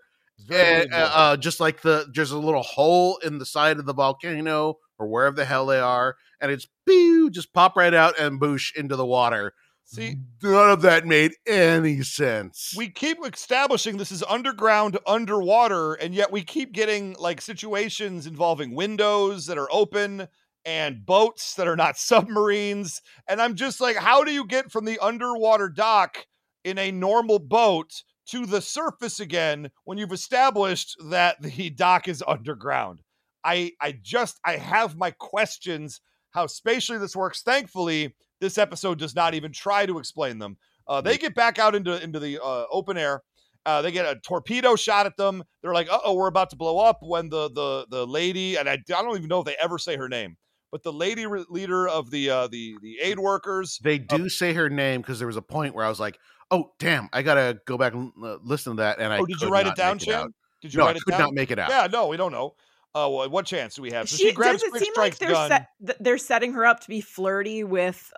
Just like there's a little hole in the side of the volcano or wherever the hell they are, and it's just pop right out and boosh into the water. See, none of that made any sense. We keep establishing this is underground, underwater, and yet we keep getting like situations involving windows that are open and boats that are not submarines. And I'm just like, how do you get from the underwater dock in a normal boat to the surface again when you've established that the dock is underground? I have my questions how spatially this works. Thankfully, this episode does not even try to explain them. They get back out into the open air. They get a torpedo shot at them. They're like, "Uh-oh, we're about to blow up." When the lady, and I don't even know if they ever say her name, but the lady leader of the aid workers, they do say her name, because there was a point where I was like, "Oh, damn, I gotta go back and listen to that." And did you write it down, Chan? Did you write it down? I could not make it out. Yeah, no, we don't know. What chance do we have? So she grabs Quick Strike's gun. They're setting her up to be flirty with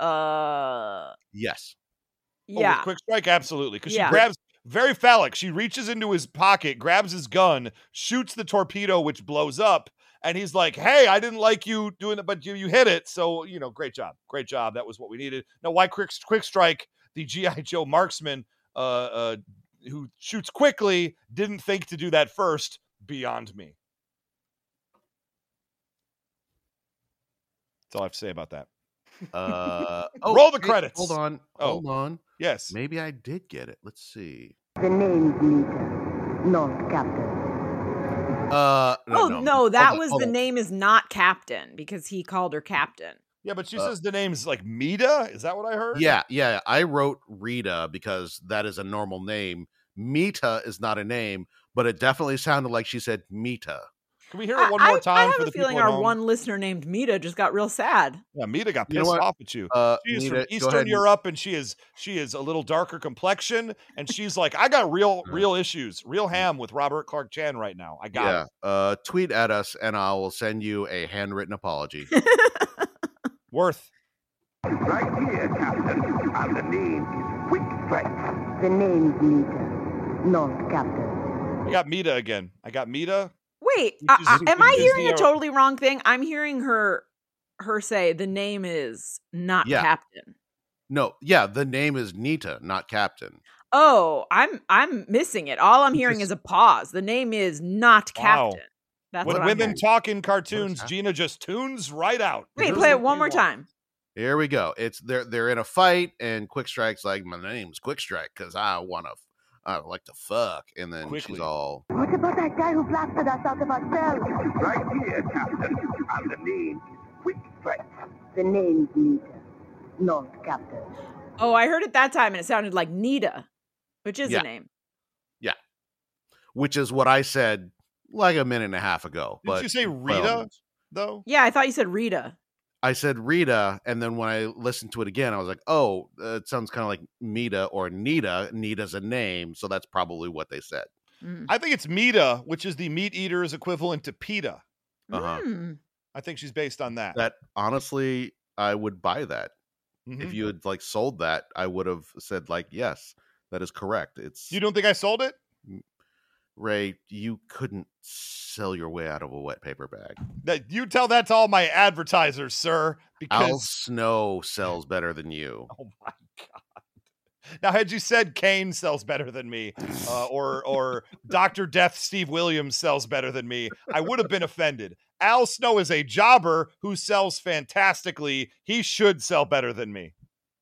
Yes. Yeah. With Quick Strike, absolutely. Because she grabs, very phallic. She reaches into his pocket, grabs his gun, shoots the torpedo, which blows up. And he's like, "Hey, I didn't like you doing it, but you hit it. So, great job. Great job. That was what we needed." Now, why Quick Strike, the G.I. Joe marksman who shoots quickly, didn't think to do that first, beyond me. That's all I have to say about that. Roll the credits. Hold on. Yes. Maybe I did get it. Let's see. The name's Nita, not Captain. No, that was the name is not Captain, because he called her Captain. Yeah, but she says the name's like Mita. Is that what I heard? Yeah. I wrote Rita because that is a normal name. Mita is not a name, but it definitely sounded like she said Mita. Can we hear it one more time? I have a feeling our one listener named Mita just got real sad. Yeah, Mita got pissed off at you. She is from Eastern Europe, and she is a little darker complexion, and she's like, I got real issues, real ham with Robert Clark Chan right now. I got it. Tweet at us, and I will send you a handwritten apology. Worth. Right here, Captain, and the name is Quick Strike. The name's Mita, not Captain. I got Mita again. I got Mita. Wait, am I hearing a totally wrong thing? I'm hearing her say the name is not Captain. No, the name is Nita, not Captain. Oh, I'm missing it. All I'm hearing is a pause. The name is not Captain. Wow. That's when what women talk in cartoons, Gina just tunes right out. Wait, play it one more time. Here we go. It's they're in a fight, and Quick Strike's like, "My name's Quick Strike because I want I would like to fuck. And then Quickly. she's all, What about that guy who blasted us out of our cell? Right here, Captain. And the name, Quick Stretch. The name's Nita, not Captain. Oh, I heard it that time, and it sounded like Nita, which is Yeah. a name. yeah. Which is what I said like a minute and a half ago. Did you say Rita, though? Yeah, I thought you said Rita. I said Rita, and then when I listened to it again, I was like, oh, it sounds kind of like Mita or Nita. Nita's a name, so that's probably what they said. I think it's Mita, which is the meat eater's equivalent to PETA. Uh-huh. I think she's based on that. That, honestly, I would buy that. Mhm. If you had, like, sold that, I would have said, like, yes, that is correct. It's You don't think I sold it? Ray, you couldn't sell your way out of a wet paper bag. That you tell that to all my advertisers, sir. Al Because Snow sells better than you. oh my god! Now, had you said Kane sells better than me, or Dr. Death Steve Williams sells better than me, I would have been offended. Al Snow is a jobber who sells fantastically. He should sell better than me.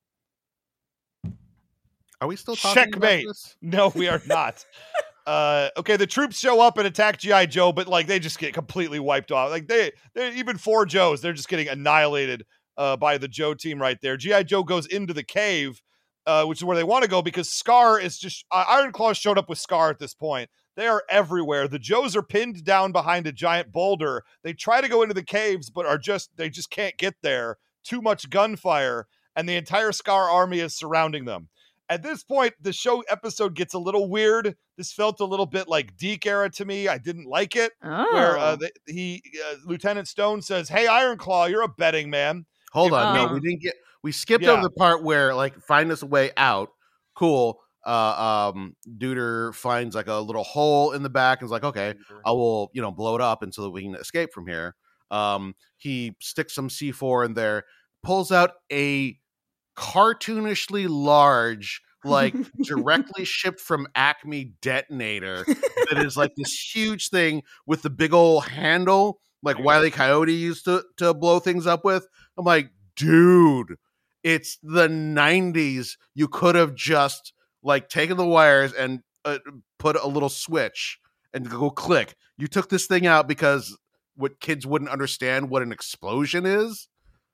Are we still talking Checkmate. about this? No, we are not. Okay, the troops show up and attack G.I. Joe, but like they just get completely wiped off. Like they even 4 Joes, they're just getting annihilated by the Joe team right there. G.I. Joe goes into the cave, which is where they want to go because Scar is just Iron Claw showed up with Scar at this point. They are everywhere. The Joes are pinned down behind a giant boulder. They try to go into the caves, but they just can't get there. Too much gunfire, and the entire Scar army is surrounding them. At this point, the show episode gets a little weird. This felt a little bit like Deke era to me. I didn't like it. Where Lieutenant Stone says, "Hey, Iron Claw, you're a betting man." Hold on, no, we skipped over the part where, like, find us a way out. Cool. Duder finds like a little hole in the back and is like, okay, I will, blow it up and so that we can escape from here. He sticks some C4 in there, pulls out a cartoonishly large, like directly shipped from Acme detonator that is like this huge thing with the big old handle, like Wile E. Coyote used to blow things up with. I'm like, dude, it's the 90s. You could have just like taken the wires and put a little switch and go click. You took this thing out because what kids wouldn't understand what an explosion is.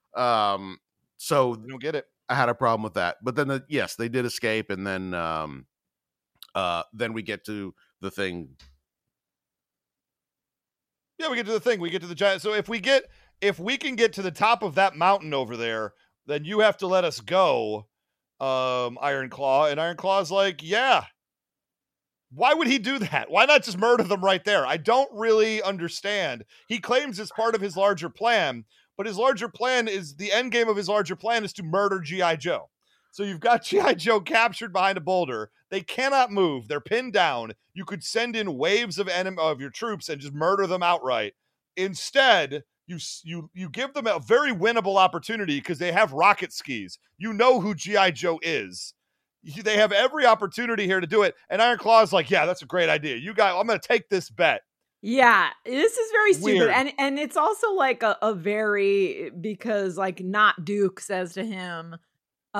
So you don't get it. I had a problem with that, but then they did escape, and then we get to the thing. Yeah, we get to the thing. We get to the giant. So if we can get to the top of that mountain over there, then you have to let us go, Iron Claw. And Iron Claw's like, yeah. Why would he do that? Why not just murder them right there? I don't really understand. He claims it's part of his larger plan, but his larger plan is the end game of his larger plan is to murder G.I. Joe. So you've got G.I. Joe captured behind a boulder. They cannot move. They're pinned down. You could send in waves of your troops and just murder them outright. Instead, you give them a very winnable opportunity because they have rocket skis. You know who G.I. Joe is. They have every opportunity here to do it. And Iron Claw's like, yeah, that's a great idea. You guys, I'm going to take this bet. Yeah, this is very stupid. Weird. And it's also like a very, because like not Duke says to him, he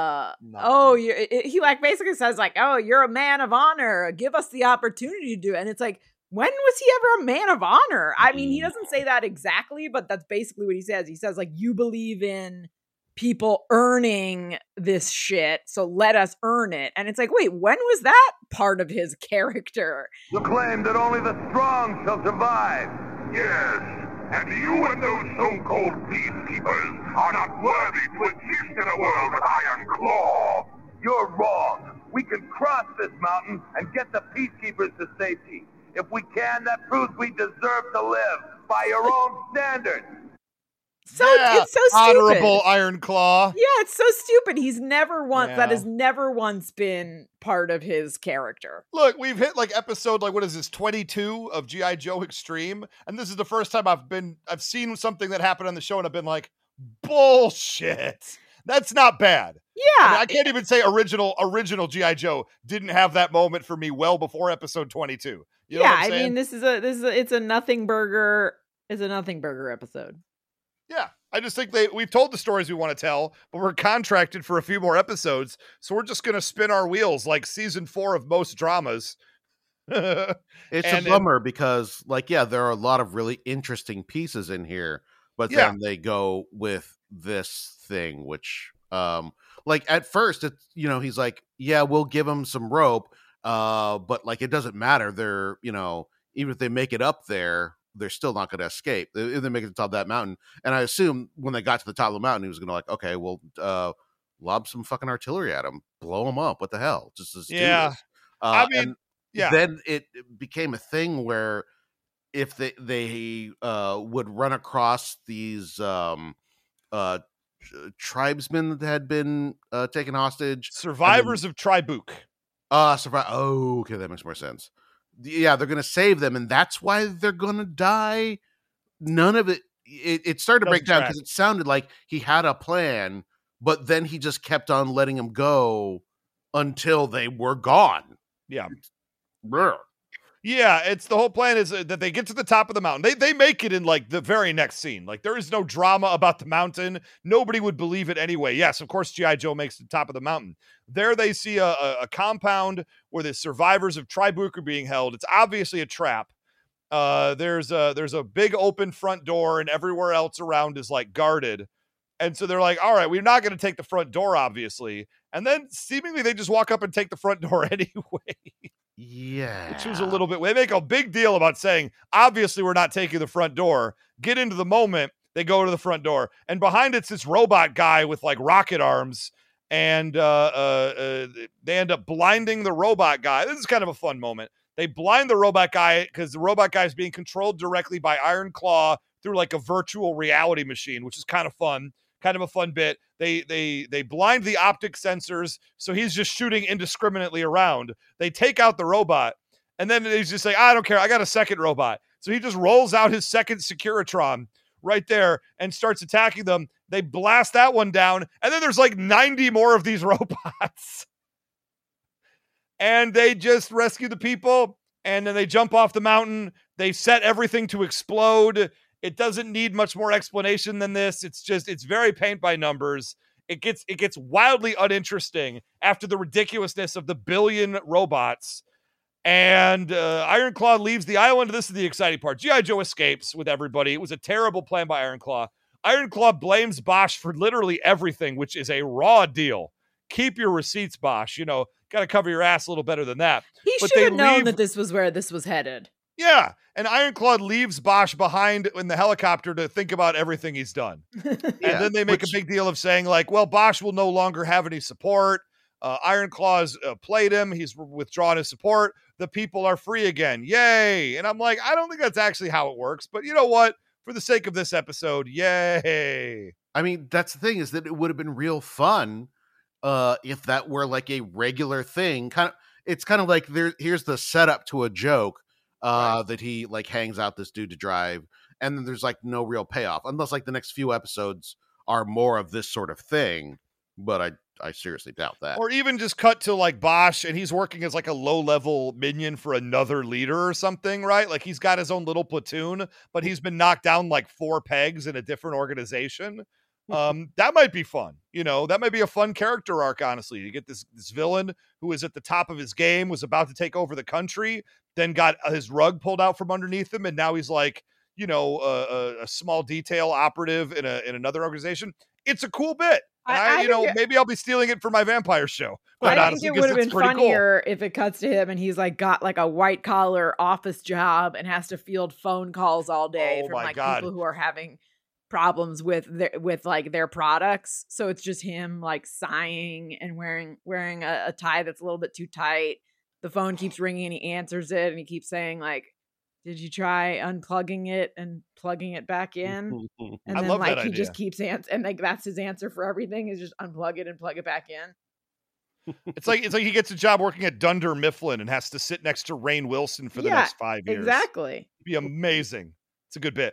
like basically says like, oh, you're a man of honor. Give us the opportunity to do it. And it's like, when was he ever a man of honor? I mean, he doesn't say that exactly, but that's basically what he says. He says like, you believe in people earning this shit, so let us earn it. And it's like, wait, when was that part of his character? You claim that only the strong shall survive. Yes, and you and those so-called peacekeepers are not worthy to exist in a world of Iron Claw. You're wrong. We can cross this mountain and get the peacekeepers to safety. If we can, that proves we deserve to live by your own standards. It's so stupid. Honorable Iron Claw. Yeah, it's so stupid. He's never once, that has never once been part of his character. Look, we've hit like episode, like what is this, 22 of G.I. Joe Extreme. And this is the first time I've seen something that happened on the show and I've been like, bullshit. That's not bad. Yeah. I can't even say original G.I. Joe didn't have that moment for me well before episode 22. You know what I'm saying? mean, it's a nothing burger. It's a nothing burger episode. Yeah. I just think we've told the stories we want to tell, but we're contracted for a few more episodes. So we're just going to spin our wheels like season 4 of most dramas. It's a bummer because, there are a lot of really interesting pieces in here, but then they go with this thing, which, at first, it's, he's like, yeah, we'll give him some rope, but it doesn't matter. They're, even if they make it up there, they're still not going to escape. They make it to the top of that mountain. And I assume when they got to the top of the mountain, he was going to okay, well, lob some fucking artillery at him, blow him up. What the hell? Just do this. Then it became a thing where if they would run across these tribesmen that had been taken hostage, survivors of Tribook. Oh, okay, that makes more sense. Yeah, they're going to save them, and that's why they're going to die. None of it. It started to break down because it sounded like he had a plan, but then he just kept on letting them go until they were gone. Yeah. Yeah, it's the whole plan is that they get to the top of the mountain. They make it in the very next scene. There is no drama about the mountain. Nobody would believe it anyway. Yes, of course, G.I. Joe makes the top of the mountain. There they see a compound where the survivors of Tribook are being held. It's obviously a trap. There's a big open front door, and everywhere else around is guarded. And so they're like, all right, we're not going to take the front door, obviously. And then seemingly they just walk up and take the front door anyway. Yeah. Which was a little bit, they make a big deal about saying, obviously we're not taking the front door. Get into the moment. They go to the front door. And behind it's this robot guy with rocket arms. And they end up blinding the robot guy. This is kind of a fun moment. They blind the robot guy because the robot guy is being controlled directly by Iron Claw through a virtual reality machine, which is kind of fun. Kind of a fun bit. They blind the optic sensors, so he's just shooting indiscriminately around. They take out the robot, and then he's just like, I don't care, I got a second robot. So he just rolls out his second Securitron right there and starts attacking them. They blast that one down, and then there's 90 more of these robots. And they just rescue the people, and then they jump off the mountain. They set everything to explode. It doesn't need much more explanation than this. It's very paint by numbers. It gets wildly uninteresting after the ridiculousness of the billion robots. And Iron Claw leaves the island. This is the exciting part. G.I. Joe escapes with everybody. It was a terrible plan by Iron Claw. Iron Claw blames Bosch for literally everything, which is a raw deal. Keep your receipts, Bosch. Got to cover your ass a little better than that. He should have known that this was where this was headed. Yeah, and Iron Claw leaves Bosch behind in the helicopter to think about everything he's done. And then they make a big deal of saying, Bosch will no longer have any support. Iron Claw's played him. He's withdrawn his support. The people are free again. Yay. And I'm like, I don't think that's actually how it works. But you know what? For the sake of this episode, yay. I mean, that's the thing is that it would have been real fun if that were a regular thing. It's kind of here's the setup to a joke. That he hangs out this dude to drive, and then there's no real payoff unless the next few episodes are more of this sort of thing. But I seriously doubt that. Or even just cut to Bosch, and he's working as a low level minion for another leader or something, right? He's got his own little platoon, but he's been knocked down 4 pegs in a different organization. That might be fun. That might be a fun character arc, honestly. You get this villain who is at the top of his game, was about to take over the country, then got his rug pulled out from underneath him, and now he's a small detail operative in another organization. It's a cool bit. Maybe I'll be stealing it for my vampire show. I think it would have been funnier if it cuts to him and he's got a white collar office job and has to field phone calls all day from people who are having problems with their products. So it's just him sighing and wearing a tie that's a little bit too tight. The phone keeps ringing and he answers it and he keeps saying did you try unplugging it and plugging it back in? And I then love that he idea. just keeps and that's his answer for everything is just unplug it and plug it back in. It's like he gets a job working at Dunder Mifflin and has to sit next to Rainn Wilson for the next 5 years. Exactly. It'd be amazing. It's a good bit.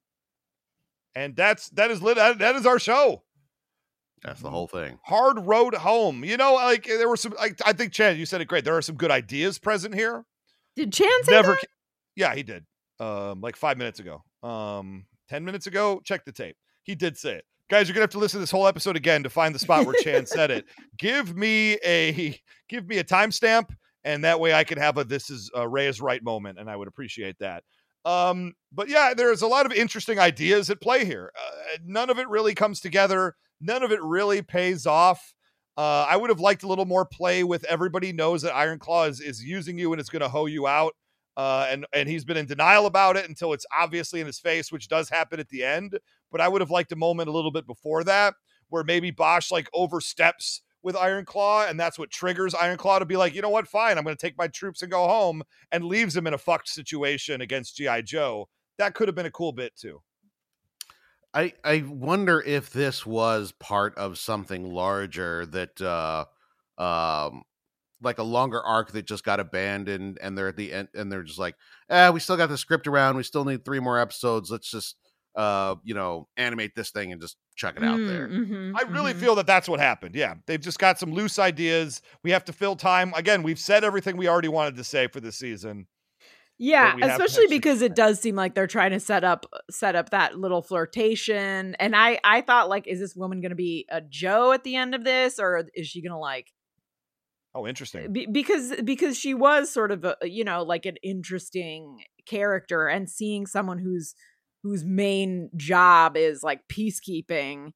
And that is our show. That's the whole thing. Hard Road Home. There were some, I think, Chan, you said it great. There are some good ideas present here. Did Chan say that? Yeah, he did. 5 minutes ago. 10 minutes ago, check the tape. He did say it. Guys, you're gonna have to listen to this whole episode again to find the spot where Chan said it. Give me a timestamp, and that way I can have a "this is Ray is right" moment, and I would appreciate that. But yeah, there's a lot of interesting ideas at play here. None of it really comes together. None of it really pays off. I would have liked a little more play with everybody knows that Iron Claw is using you and is going to hoe you out. And he's been in denial about it until it's obviously in his face, which does happen at the end. But I would have liked a moment a little bit before that where maybe Bosch like oversteps with Iron Claw, and that's what triggers Iron Claw to be like, you know what, fine, I'm going to take my troops and go home, and leaves him in a fucked situation against G.I. Joe. That could have been a cool bit too. I wonder if this was part of something larger that like a longer arc that just got abandoned, and they're at the end and they're just like, we still got the script around, we still need 3 more episodes, let's just animate this thing and just chuck it out there. I really feel that that's what happened. Yeah, they've just got some loose ideas. We have to fill time. Again, we've said everything we already wanted to say for this season. Yeah, especially because it does seem like they're trying to set up that little flirtation. And I thought, like, is this woman going to be a Joe at the end of this, or is she going to like? Oh, interesting. Because she was sort of a, like an interesting character, and seeing someone whose main job is like peacekeeping,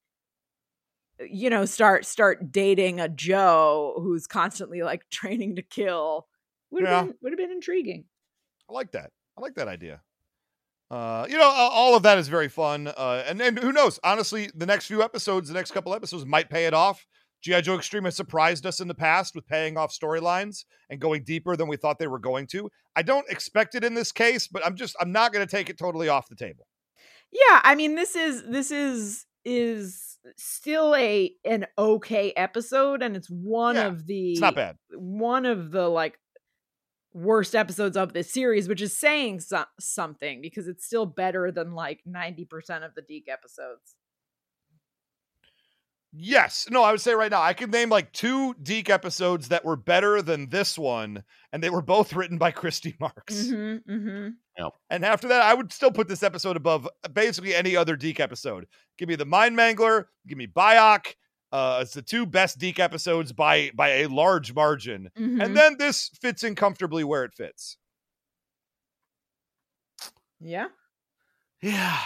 start dating a Joe who's constantly like training to kill would have been intriguing. I like that. I like that idea. All of that is very fun. And who knows? Honestly, the next couple episodes might pay it off. G.I. Joe Extreme has surprised us in the past with paying off storylines and going deeper than we thought they were going to. I don't expect it in this case, but I'm not going to take it totally off the table. Yeah, I mean, this is still an okay episode, and it's it's not bad. One of the like worst episodes of this series, which is saying something, because it's still better than like 90% of the Deke episodes. Yes. No, I would say right now, I can name like 2 Deke episodes that were better than this one, and they were both written by Christy Marks. Yep. And after that, I would still put this episode above basically any other Deke episode. Give me the Mind Mangler, give me Biok. It's the 2 best Deke episodes by a large margin. And then this fits in comfortably where it fits. Yeah. Yeah.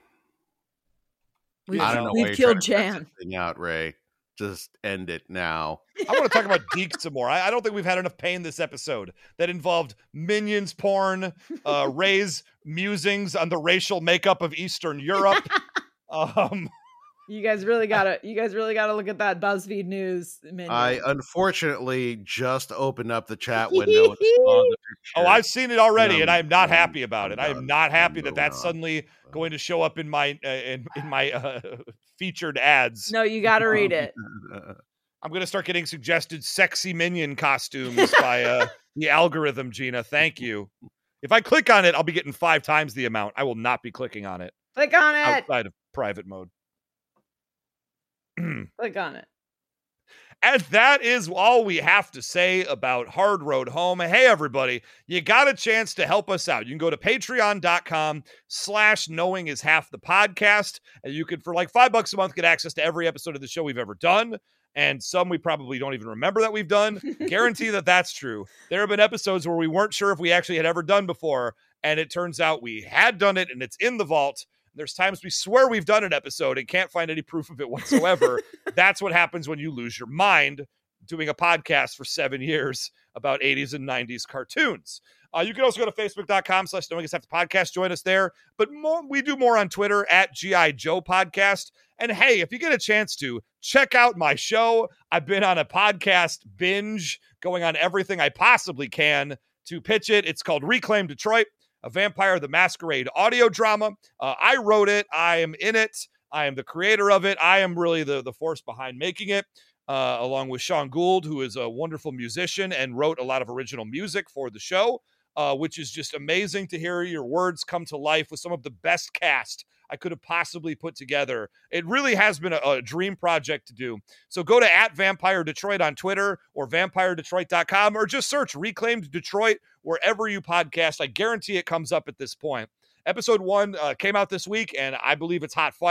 I don't know. We've killed Jan. Out, Ray. Just end it now. I want to talk about Deke some more. I don't think we've had enough pain this episode that involved Minions porn, Ray's musings on the racial makeup of Eastern Europe. You guys really gotta look at that BuzzFeed News menu. I unfortunately just opened up the chat window and saw the picture. I've seen it already, and I'm not happy about it. I am not happy that that's suddenly going to show up in my featured ads. No, you got to read it. I'm going to start getting suggested sexy minion costumes by the algorithm, Gina. Thank you. If I click on it, I'll be getting 5 times the amount. I will not be clicking on it. Click on it. Outside of private mode. Click on it. And that is all we have to say about Hard Road Home. Hey, everybody, you got a chance to help us out. You can go to patreon.com/knowingishalfthepodcast. And you can, for like $5 a month, get access to every episode of the show we've ever done. And some we probably don't even remember that we've done. Guarantee that that's true. There have been episodes where we weren't sure if we actually had ever done before. And it turns out we had done it, and it's in the vault. There's times we swear we've done an episode and can't find any proof of it whatsoever. That's what happens when you lose your mind doing a podcast for 7 years about 80s and 90s cartoons. You can also go to facebook.com/knowingishalfthepodcast. Join us there. But we do more on Twitter at G.I. Joe Podcast. And hey, if you get a chance to, check out my show. I've been on a podcast binge, going on everything I possibly can to pitch it. It's called Reclaim Detroit, a Vampire the Masquerade audio drama. I wrote it. I am in it. I am the creator of it. I am really the force behind making it, along with Sean Gould, who is a wonderful musician and wrote a lot of original music for the show, which is just amazing to hear your words come to life with some of the best cast I could have possibly put together. It really has been a dream project to do. So go to @VampireDetroit on Twitter or VampireDetroit.com, or just search Reclaimed Detroit wherever you podcast. I guarantee it comes up at this point. Episode 1 came out this week, and I believe it's hot fire.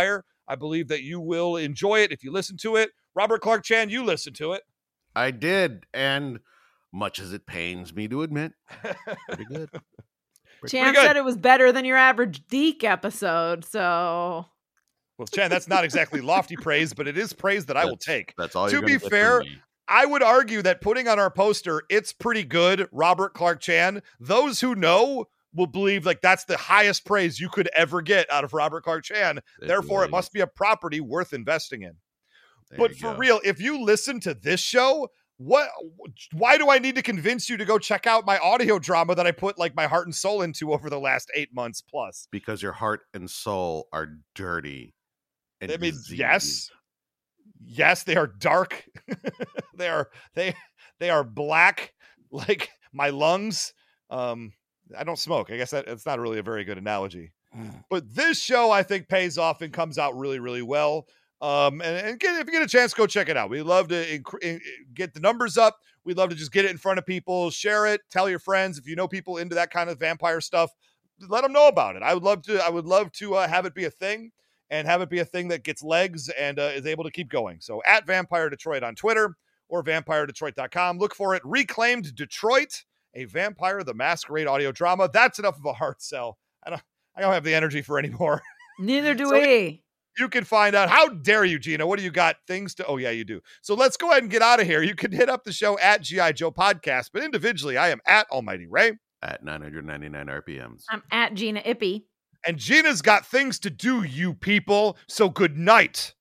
I believe that you will enjoy it if you listen to it. Robert Clark Chan, you listened to it. I did, and much as it pains me to admit, pretty good. Chan said it was better than your average Deke episode, so... Well, Chan, that's not exactly lofty praise, but it is praise that I will take. That's all. To be fair, I would argue that putting on our poster, it's pretty good, Robert Clark Chan. Those who know will believe like that's the highest praise you could ever get out of Robert Clark Chan. Therefore, it must be a property worth investing in. But for real, if you listen to this show, why do I need to convince you to go check out my audio drama that I put like my heart and soul into over the last 8 months plus? Because your heart and soul are dirty. I mean, yes, they are dark. they are black, like my lungs. I don't smoke. I guess it's not really a very good analogy. But this show, I think, pays off and comes out really, really well. And if you get a chance, go check it out. We love to get the numbers up. We'd love to just get it in front of people, share it, tell your friends. If you know people into that kind of vampire stuff, let them know about it. I would love to have it be a thing and have it be a thing that gets legs and is able to keep going. So at Vampire Detroit on Twitter or vampiredetroit.com. Look for it. Reclaimed Detroit, a Vampire the Masquerade audio drama. That's enough of a hard sell. I don't have the energy for any more. Neither do we. You can find out. How dare you, Gina? What do you got? Things to... Oh, yeah, you do. So let's go ahead and get out of here. You can hit up the show at G.I. Joe Podcast, but individually, I am at Almighty Ray. At 999 RPMs. I'm at Gina Ippy. And Gina's got things to do, you people. So good night.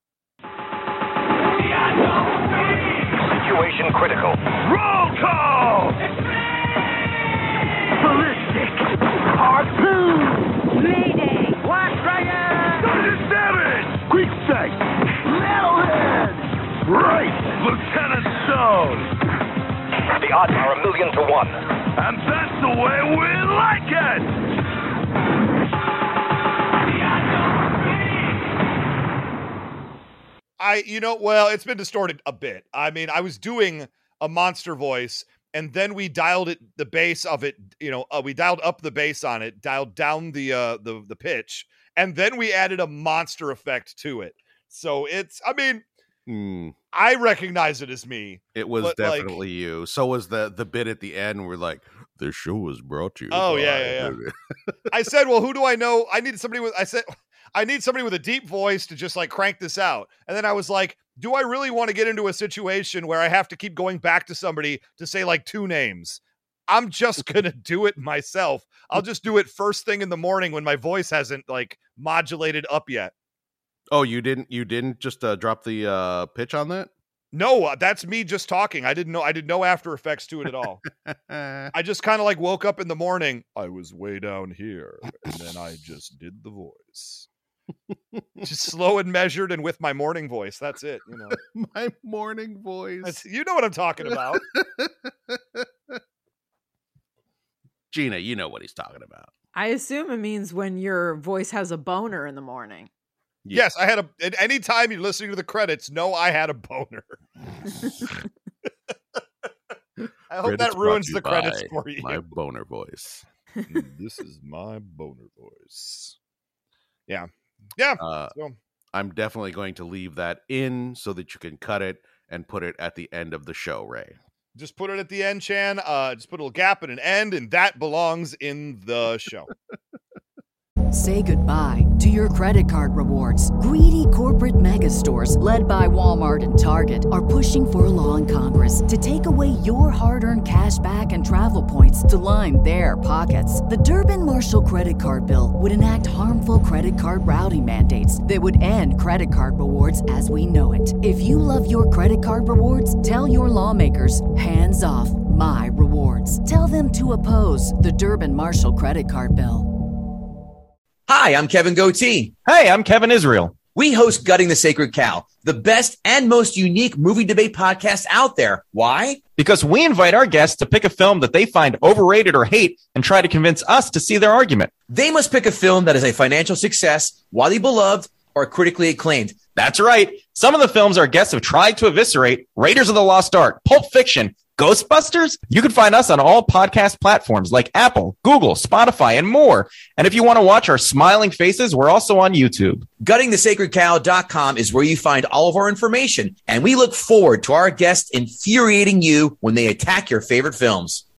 Situation critical. Roll call! Ballistic. Harpoon. Mayday. Black Dragon. Sergeant Savage. Quick Sight. Metalhead. Right. Lieutenant Stone. The odds are 1,000,000 to 1. And that's the way we like it. It's been distorted a bit. I mean, I was doing a monster voice, and then we dialed the bass of it. We dialed up the bass on it, dialed down the pitch, and then we added a monster effect to it. So it's, I mean, I recognize it as me. It was definitely you. So was the bit at the end. We're like, this show was brought to you. Oh, yeah. I said, well, who do I know? I need somebody with a deep voice to just like crank this out. And then I was like, do I really want to get into a situation where I have to keep going back to somebody to say like 2 names? I'm just going to do it myself. I'll just do it first thing in the morning when my voice hasn't like modulated up yet. Oh, you didn't just drop the pitch on that? No, that's me just talking. I did no After Effects to it at all. I just kind of like woke up in the morning. I was way down here, and then I just did the voice. Just slow and measured and with my morning voice. That's it. My morning voice. You know what I'm talking about. Gina, you know what he's talking about. I assume it means when your voice has a boner in the morning. Yes, I had at any time you're listening to the credits, no, I had a boner. I hope that ruins the credits for you. My boner voice. This is my boner voice. Yeah. Yeah. So. I'm definitely going to leave that in so that you can cut it and put it at the end of the show, Ray. Just put it at the end, Chan. Just put a little gap and an end, and that belongs in the show. Say goodbye to your credit card rewards. Greedy corporate mega stores, led by Walmart and Target, are pushing for a law in Congress to take away your hard-earned cash back and travel points to line their pockets. The Durbin-Marshall credit card bill would enact harmful credit card routing mandates that would end credit card rewards as we know it. If you love your credit card rewards, tell your lawmakers, hands off my rewards. Tell them to oppose the Durbin-Marshall credit card bill. Hi, I'm Kevin Goatee. Hey, I'm Kevin Israel. We host Gutting the Sacred Cow, the best and most unique movie debate podcast out there. Why? Because we invite our guests to pick a film that they find overrated or hate and try to convince us to see their argument. They must pick a film that is a financial success, widely beloved, or critically acclaimed. That's right. Some of the films our guests have tried to eviscerate: Raiders of the Lost Ark, Pulp Fiction, Ghostbusters? You can find us on all podcast platforms like Apple, Google, Spotify, and more. And if you want to watch our smiling faces, we're also on YouTube. GuttingTheSacredCow.com is where you find all of our information, and we look forward to our guests infuriating you when they attack your favorite films.